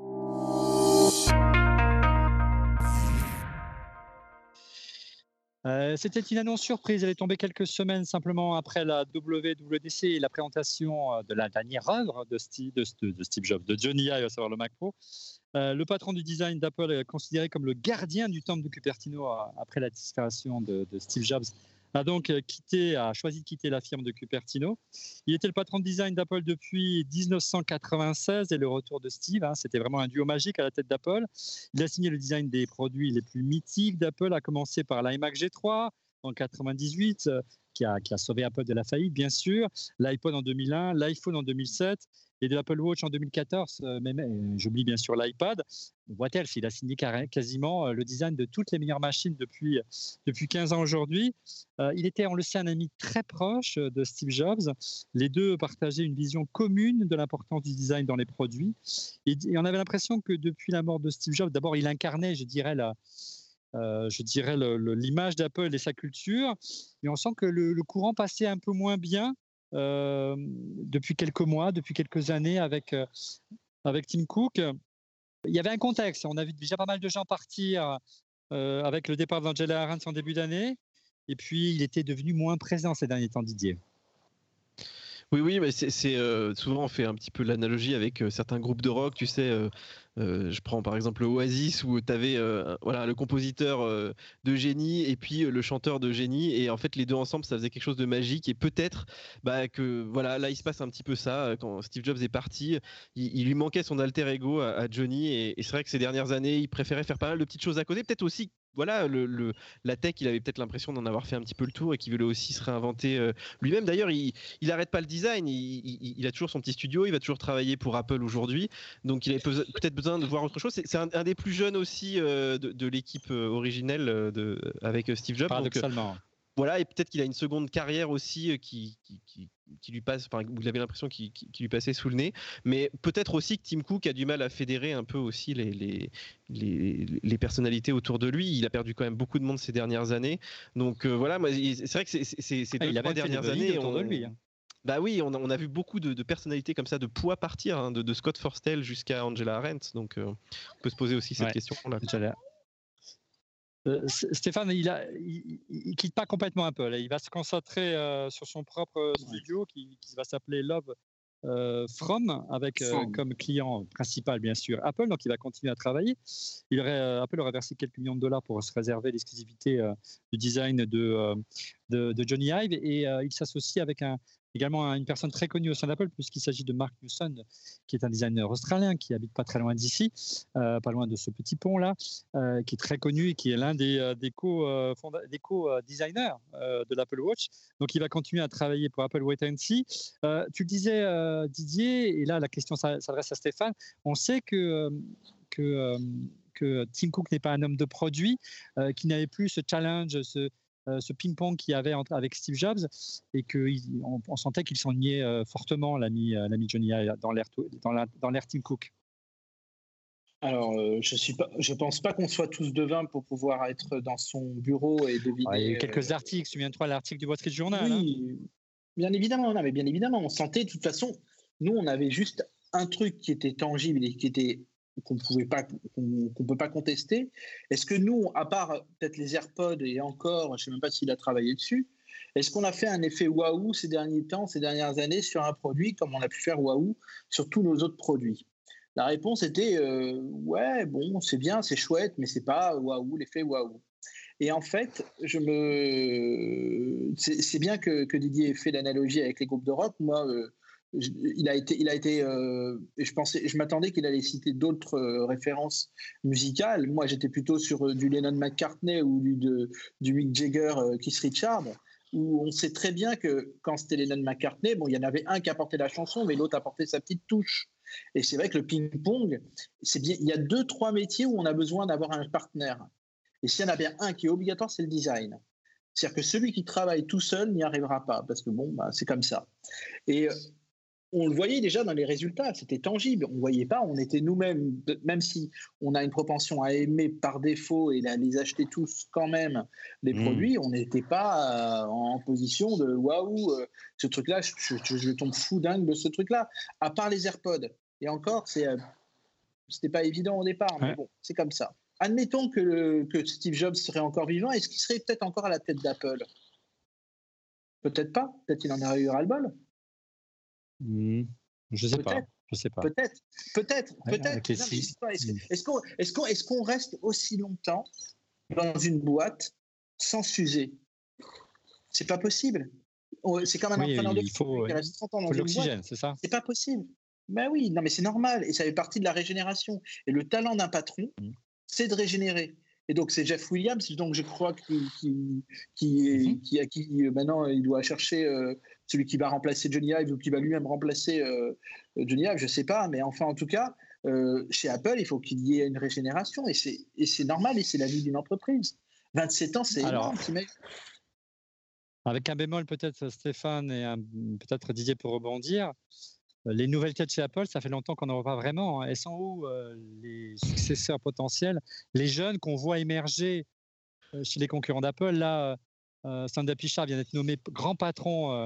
C'était une annonce surprise, elle est tombée quelques semaines simplement après la WWDC et la présentation de la dernière œuvre de Steve Jobs, de Jony Ive, à savoir le Mac Pro. Le patron du design d'Apple est considéré comme le gardien du temple de Cupertino après la disparition de Steve Jobs, a donc choisi de quitter la firme de Cupertino. Il était le patron de design d'Apple depuis 1996 et le retour de Steve, c'était vraiment un duo magique à la tête d'Apple. Il a signé le design des produits les plus mythiques d'Apple, à commencer par l'iMac G3 en 1998, qui a sauvé Apple de la faillite, bien sûr, l'iPod en 2001, l'iPhone en 2007 et de l'Apple Watch en 2014, j'oublie bien sûr l'iPad. What else, il a signé quasiment le design de toutes les meilleures machines depuis 15 ans aujourd'hui. Il était, on le sait, un ami très proche de Steve Jobs. Les deux partageaient une vision commune de l'importance du design dans les produits. Et on avait l'impression que depuis la mort de Steve Jobs, d'abord, il incarnait, je dirais, l'image d'Apple et sa culture. Et on sent que le courant passait un peu moins bien depuis quelques mois, depuis quelques années avec Tim Cook. Il y avait un contexte. On a vu déjà pas mal de gens partir avec le départ d'Angela Ahrendts en début d'année. Et puis, il était devenu moins présent ces derniers temps, Didier. Oui, mais c'est souvent on fait un petit peu l'analogie avec certains groupes de rock, tu sais. Je prends par exemple Oasis où tu avais le compositeur de génie et puis le chanteur de génie, et en fait les deux ensemble ça faisait quelque chose de magique, et peut-être que voilà, là il se passe un petit peu ça quand Steve Jobs est parti, il lui manquait son alter ego à Johnny, et c'est vrai que ces dernières années il préférait faire pas mal de petites choses à côté, peut-être aussi voilà, la tech, il avait peut-être l'impression d'en avoir fait un petit peu le tour et qu'il voulait aussi se réinventer lui-même. D'ailleurs, il n'arrête pas le design, il a toujours son petit studio, il va toujours travailler pour Apple aujourd'hui, donc il avait peut-être besoin de voir autre chose. C'est un des plus jeunes aussi de l'équipe originelle avec Steve Jobs. Paradoxalement. Voilà, et peut-être qu'il a une seconde carrière aussi qui lui passe, vous avez l'impression qu'il lui passait sous le nez, mais peut-être aussi que Tim Cook a du mal à fédérer un peu aussi les personnalités autour de lui. Il a perdu quand même beaucoup de monde ces dernières années, donc voilà, c'est vrai que ces 2-3 dernières années autour de lui. Bah oui, on a vu beaucoup de personnalités comme ça, de poids partir, de Scott Forstall jusqu'à Angela Ahrendts, donc on peut se poser aussi cette question-là. Stéphane, il quitte pas complètement Apple. Il va se concentrer sur son propre studio qui va s'appeler Love From, avec comme client principal bien sûr Apple. Donc il va continuer à travailler. Apple aurait versé quelques millions de dollars pour se réserver l'exclusivité du design de Jony Ive, et il s'associe avec également une personne très connue au sein d'Apple, puisqu'il s'agit de Mark Newson, qui est un designer australien qui habite pas très loin d'ici, pas loin de ce petit pont là, qui est très connu et qui est l'un des co-designers de l'Apple Watch. Donc il va continuer à travailler pour Apple Wait & See. Tu le disais Didier, et là la question s'adresse à Stéphane. On sait que Tim Cook n'est pas un homme de produit, qu'il n'avait plus ce challenge, ce ping-pong qu'il y avait avec Steve Jobs, et qu'on sentait qu'il s'ennuyait fortement, l'ami Jony Ive, dans l'ère Tim Cook. Alors, je pense pas qu'on soit tous devins pour pouvoir être dans son bureau et deviner. Il y a eu quelques articles, souviens-toi l'article du Wall Street Journal. Oui, bien évidemment, on sentait, de toute façon, nous on avait juste un truc qui était tangible et qu'on peut pas contester. Est-ce que nous, à part peut-être les AirPods, et encore, je sais même pas s'il a travaillé dessus, est-ce qu'on a fait un effet waouh ces dernières années sur un produit comme on a pu faire waouh sur tous nos autres produits? La réponse était ouais, bon, c'est bien, c'est chouette, mais c'est pas waouh, l'effet waouh. Et en fait, c'est bien que Didier ait fait l'analogie avec les groupes de rock. Moi, il a été je m'attendais qu'il allait citer d'autres références musicales. Moi, j'étais plutôt sur du Lennon McCartney ou du Mick Jagger Keith Richards, où on sait très bien que quand c'était Lennon McCartney, bon, il y en avait un qui apportait la chanson, mais l'autre apportait sa petite touche. Et c'est vrai que le ping-pong, c'est bien. Il y a 2-3 métiers où on a besoin d'avoir un partenaire. Et s'il y en a bien un qui est obligatoire, c'est le design. C'est-à-dire que celui qui travaille tout seul n'y arrivera pas, parce que bon, c'est comme ça. Et on le voyait déjà dans les résultats, c'était tangible. On ne voyait pas, on était nous-mêmes, même si on a une propension à aimer par défaut et à les acheter tous quand même, les produits, on n'était pas en position de waouh, ce truc-là, je tombe fou dingue de ce truc-là. À part les AirPods. Et encore, c'était pas évident au départ, mais bon, c'est comme ça. Admettons que Steve Jobs serait encore vivant, est-ce qu'il serait peut-être encore à la tête d'Apple ? Peut-être pas, peut-être qu'il en aurait eu ras-le-bol. Je sais pas. Peut-être. Est-ce qu'on reste aussi longtemps dans une boîte sans s'user ? C'est pas possible. C'est comme un entraîneur de foot qui reste 30 ans dans une boîte. C'est ça ? C'est pas possible. Ben oui, non mais c'est normal et ça fait partie de la régénération. Et le talent d'un patron, c'est de régénérer. Et donc c'est Jeff Williams, donc je crois qui maintenant il doit chercher celui qui va remplacer Johnny Ive ou qui va lui-même remplacer Johnny Ive, je sais pas, mais enfin en tout cas chez Apple il faut qu'il y ait une régénération et c'est normal et c'est la vie d'une entreprise. 27 ans c'est énorme, avec un bémol peut-être Stéphane et peut-être Didier pour rebondir. Les nouvelles têtes chez Apple, ça fait longtemps qu'on n'en voit pas vraiment. Elles sont où les successeurs potentiels, les jeunes qu'on voit émerger chez les concurrents d'Apple? Là, Sundar Pichai vient d'être nommé grand patron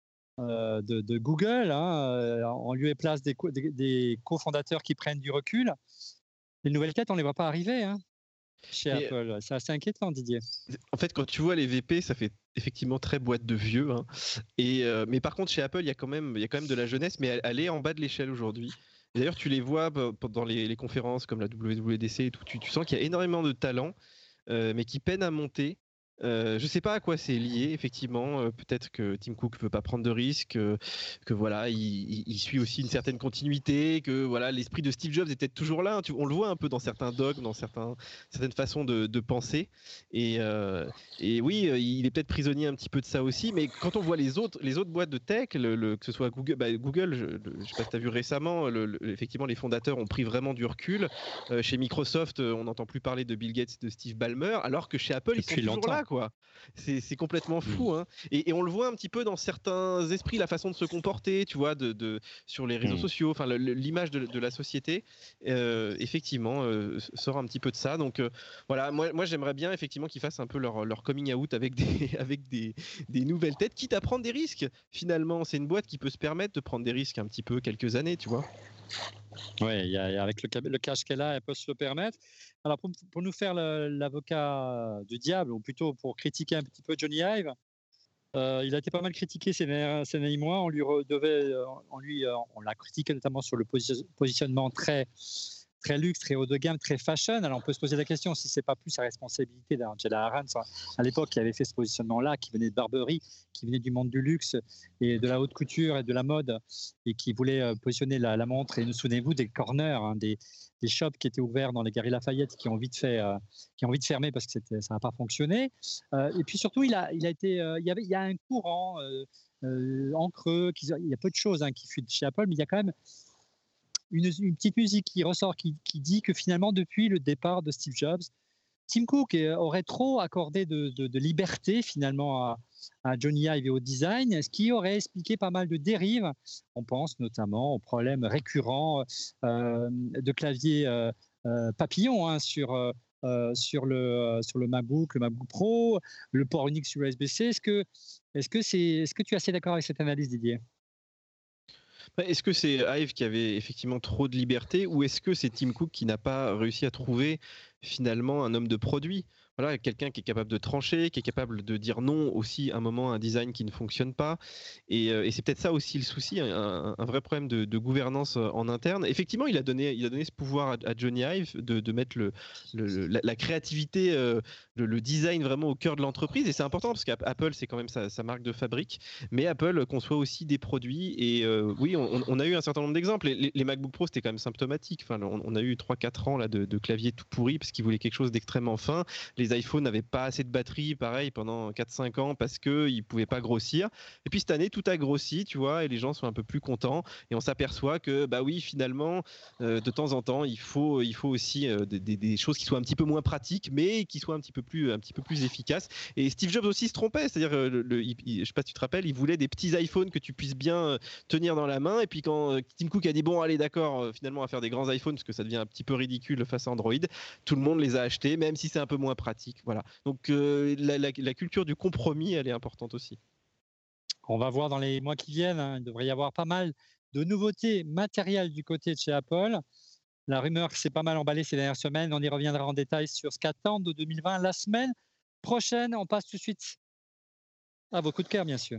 de Google. En lieu et place des cofondateurs qui prennent du recul. Les nouvelles têtes, on ne les voit pas arriver chez Apple. C'est assez inquiétant, Didier. En fait, quand tu vois les VP, ça fait effectivement très boîte de vieux. Mais par contre, chez Apple, il y a quand même de la jeunesse, mais elle est en bas de l'échelle aujourd'hui. D'ailleurs, tu les vois dans les conférences comme la WWDC et tout. Tu sens qu'il y a énormément de talents, mais qui peinent à monter. Je ne sais pas à quoi c'est lié, effectivement. Peut-être que Tim Cook veut pas prendre de risques, que voilà, il suit aussi une certaine continuité, que voilà, l'esprit de Steve Jobs est peut-être toujours là. On le voit un peu dans certains dogmes, dans certaines façons de penser. Et oui, il est peut-être prisonnier un petit peu de ça aussi. Mais quand on voit les autres boîtes de tech, que ce soit Google, Google, je sais pas si tu as vu récemment, effectivement, les fondateurs ont pris vraiment du recul. Chez Microsoft, on n'entend plus parler de Bill Gates, de Steve Ballmer, alors que chez Apple, ils sont toujours là. C'est complètement fou. Et on le voit un petit peu dans certains esprits, la façon de se comporter, tu vois, sur les réseaux sociaux, enfin l'image de la société, effectivement, sort un petit peu de ça. Donc voilà, moi j'aimerais bien effectivement qu'ils fassent un peu leur coming out avec des nouvelles têtes, quitte à prendre des risques. Finalement, c'est une boîte qui peut se permettre de prendre des risques un petit peu quelques années, tu vois. Oui, avec le cash qu'elle a, elle peut se le permettre. Alors, pour nous faire l'avocat du diable, ou plutôt pour critiquer un petit peu Johnny Ive, il a été pas mal critiqué ces derniers mois. On l'a critiqué notamment sur le positionnement très luxe, très haut de gamme, très fashion. Alors on peut se poser la question si c'est pas plus sa responsabilité d'Angela Ahrendts à l'époque qui avait fait ce positionnement-là, qui venait de Burberry, qui venait du monde du luxe et de la haute couture et de la mode et qui voulait positionner la montre. Et souvenez-vous des corners, des shops qui étaient ouverts dans les Galeries Lafayette qui ont vite fermer parce que ça n'a pas fonctionné. Et puis surtout, il y a un courant en creux. Il y a peu de choses qui fuitent chez Apple, mais il y a quand même une petite musique qui ressort qui dit que finalement, depuis le départ de Steve Jobs, Tim Cook aurait trop accordé de liberté finalement à Johnny Ive et au design, ce qui aurait expliqué pas mal de dérives. On pense notamment aux problèmes récurrents de clavier papillon sur le MacBook Pro, le port unique sur USB-C. Est-ce que tu es assez d'accord avec cette analyse, Didier ? Est-ce que c'est Ive qui avait effectivement trop de liberté ou est-ce que c'est Tim Cook qui n'a pas réussi à trouver finalement un homme de produit ? voilà, quelqu'un qui est capable de trancher, qui est capable de dire non aussi à un moment à un design qui ne fonctionne pas. Et c'est peut-être ça aussi le souci, un vrai problème de gouvernance en interne. Effectivement, il a donné ce pouvoir à Johnny Ive de mettre la créativité, le design vraiment au cœur de l'entreprise. Et c'est important parce qu'Apple, c'est quand même sa marque de fabrique. Mais Apple conçoit aussi des produits. Et oui, on a eu un certain nombre d'exemples. Les MacBook Pro, c'était quand même symptomatique. Enfin, on a eu 3-4 ans là, de clavier tout pourri parce qu'ils voulaient quelque chose d'extrêmement fin. Les iPhones n'avaient pas assez de batterie, pareil, pendant 4-5 ans parce qu'ils ne pouvaient pas grossir. Et puis cette année, tout a grossi, tu vois, et les gens sont un peu plus contents. Et on s'aperçoit que, bah oui, finalement, de temps en temps, il faut aussi des choses qui soient un petit peu moins pratiques, mais qui soient un petit peu plus efficaces. Et Steve Jobs aussi se trompait, c'est-à-dire, je sais pas si tu te rappelles, il voulait des petits iPhones que tu puisses bien tenir dans la main. Et puis quand Tim Cook a dit bon, allez, d'accord, finalement, on va faire des grands iPhones parce que ça devient un petit peu ridicule face à Android, tout le monde les a achetés, même si c'est un peu moins pratique. Voilà. Donc la culture du compromis, elle est importante aussi. On va voir dans les mois qui viennent, il devrait y avoir pas mal de nouveautés matérielles du côté de chez Apple. La rumeur s'est pas mal emballée ces dernières semaines. On y reviendra en détail sur ce qu'attendent de 2020 la semaine prochaine. On passe tout de suite à vos coups de cœur, bien sûr.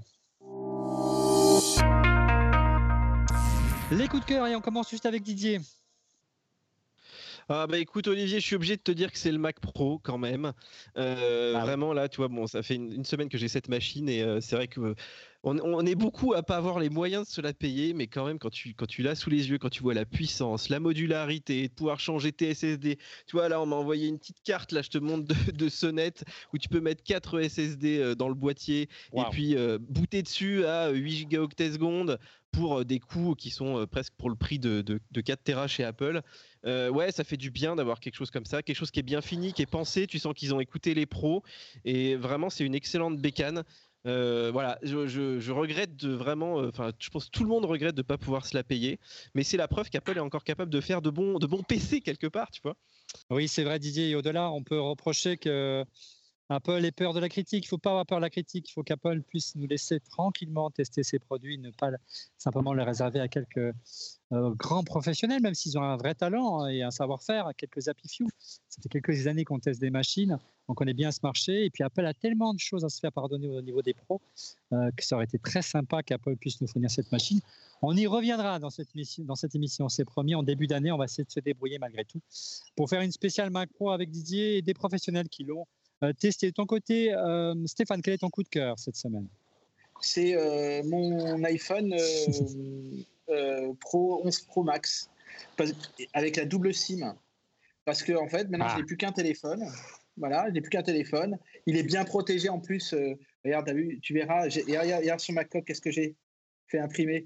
Les coups de cœur, et on commence juste avec Didier. Ah bah écoute Olivier, je suis obligé de te dire que c'est le Mac Pro quand même. Vraiment là, tu vois, bon, ça fait une semaine que j'ai cette machine et c'est vrai que on est beaucoup à pas avoir les moyens de se la payer, mais quand même quand tu l'as sous les yeux, quand tu vois la puissance, la modularité, de pouvoir changer tes SSD. Tu vois là, on m'a envoyé une petite carte, là je te montre de sonnette où tu peux mettre 4 SSD dans le boîtier et puis booter dessus à 8 gigaoctets secondes pour des coûts qui sont presque pour le prix de 4 Tera chez Apple. Ouais, ça fait du bien d'avoir quelque chose comme ça, quelque chose qui est bien fini, qui est pensé. Tu sens qu'ils ont écouté les pros et vraiment, c'est une excellente bécane. Voilà, je regrette de vraiment, je pense que tout le monde regrette de ne pas pouvoir se la payer, mais c'est la preuve qu'Apple est encore capable de faire de bons PC quelque part, tu vois. Oui, c'est vrai, Didier. Et au-delà, on peut reprocher que Apple ait peur de la critique. Il ne faut pas avoir peur de la critique. Il faut qu'Apple puisse nous laisser tranquillement tester ses produits, ne pas simplement les réserver à quelques grands professionnels, même s'ils ont un vrai talent et un savoir-faire, à quelques Happy Few. Ça fait quelques années qu'on teste des machines, on connaît bien ce marché. Et puis Apple a tellement de choses à se faire pardonner au niveau des pros que ça aurait été très sympa qu'Apple puisse nous fournir cette machine. On y reviendra dans cette émission, c'est promis. En début d'année, on va essayer de se débrouiller malgré tout pour faire une spéciale Mac Pro avec Didier et des professionnels qui l'ont testé. De ton côté, Stéphane, quel est ton coup de cœur cette semaine? C'est mon iPhone Pro 11 Pro Max avec la double SIM. Parce que en fait, maintenant, je n'ai plus qu'un téléphone. Voilà, je n'ai plus qu'un téléphone. Il est bien protégé en plus. Regarde, tu verras. Regarde sur ma coque, qu'est-ce que j'ai fait imprimer.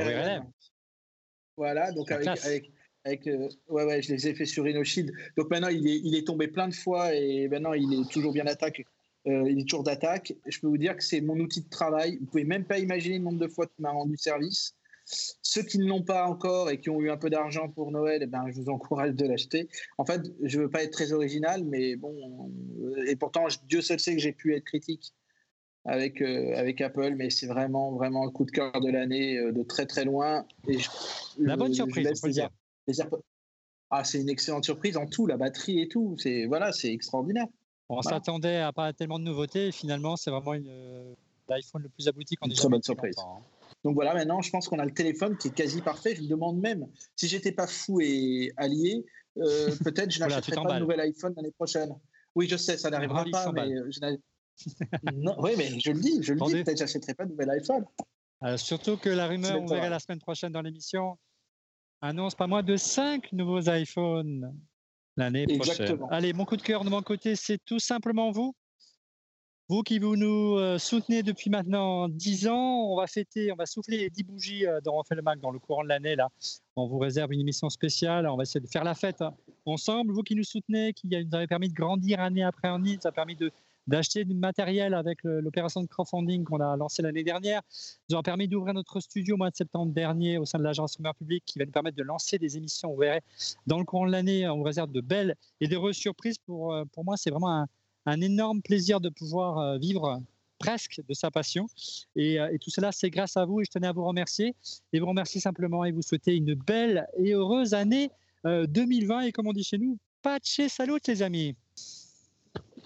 Voilà, donc ouais, je les ai fait sur InnoShield. Donc maintenant, il est tombé plein de fois et maintenant, il est toujours bien d'attaque. Il est toujours d'attaque. Je peux vous dire que c'est mon outil de travail. Vous ne pouvez même pas imaginer le nombre de fois qu'il m'a rendu service. Ceux qui ne l'ont pas encore et qui ont eu un peu d'argent pour Noël, eh ben, je vous encourage de l'acheter. En fait, je ne veux pas être très original, mais bon, et pourtant, Dieu seul sait que j'ai pu être critique avec Apple, mais c'est vraiment, vraiment le coup de cœur de l'année de très, très loin. Et la bonne surprise, on peut le dire. C'est une excellente surprise en tout, la batterie et tout. C'est extraordinaire. On s'attendait à pas tellement de nouveautés et finalement, c'est vraiment l'iPhone le plus abouti qu'on ait jamais bonne surprise. Donc voilà, maintenant, je pense qu'on a le téléphone qui est quasi parfait. Je me demande même, si j'étais pas fou et allié, peut-être je n'achèterais pas de nouvel iPhone l'année prochaine. Oui, je sais, ça n'arrivera pas, mais oui, mais je le dis, peut-être j'achèterai pas de nouvel iPhone. Surtout que la rumeur, on verra la semaine prochaine dans l'émission, annonce pas moins de 5 nouveaux iPhones l'année prochaine. Exactement. Allez, mon coup de cœur de mon côté, c'est tout simplement vous. Vous qui nous soutenez depuis maintenant 10 ans, on va souffler les 10 bougies dans On fait le Mac dans le courant de l'année. Là, on vous réserve une émission spéciale. On va essayer de faire la fête ensemble. Vous qui nous soutenez, qui nous avez permis de grandir année après année, ça a permis d'acheter du matériel avec l'opération de crowdfunding qu'on a lancée l'année dernière. Nous avons permis d'ouvrir notre studio au mois de septembre dernier au sein de l'agence Rumeur Publique qui va nous permettre de lancer des émissions. Vous verrez, dans le courant de l'année, on vous réserve de belles et d'heureuses surprises. Pour moi, c'est vraiment un énorme plaisir de pouvoir vivre presque de sa passion. Et tout cela, c'est grâce à vous et je tenais à vous remercier. Et vous remercier simplement et vous souhaiter une belle et heureuse année 2020. Et comme on dit chez nous, patchez salut les amis.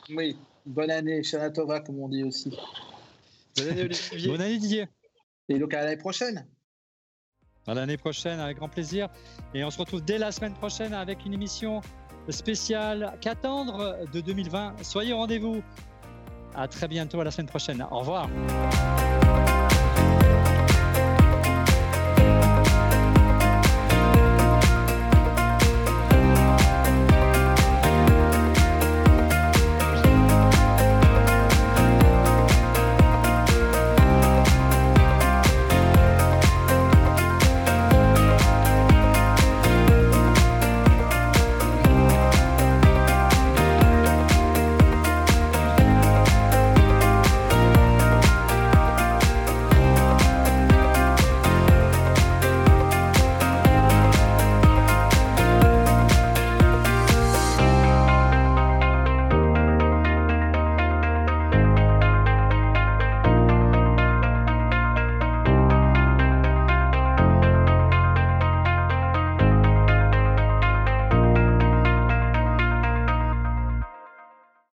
Oui, bonne année, Shana Tova, comme on dit aussi. Bonne année, Olivier. Bonne année, Didier. Et donc, à l'année prochaine. À l'année prochaine, avec grand plaisir. Et on se retrouve dès la semaine prochaine avec une émission spéciale qu'attendre de 2020. Soyez au rendez-vous. À très bientôt, à la semaine prochaine. Au revoir.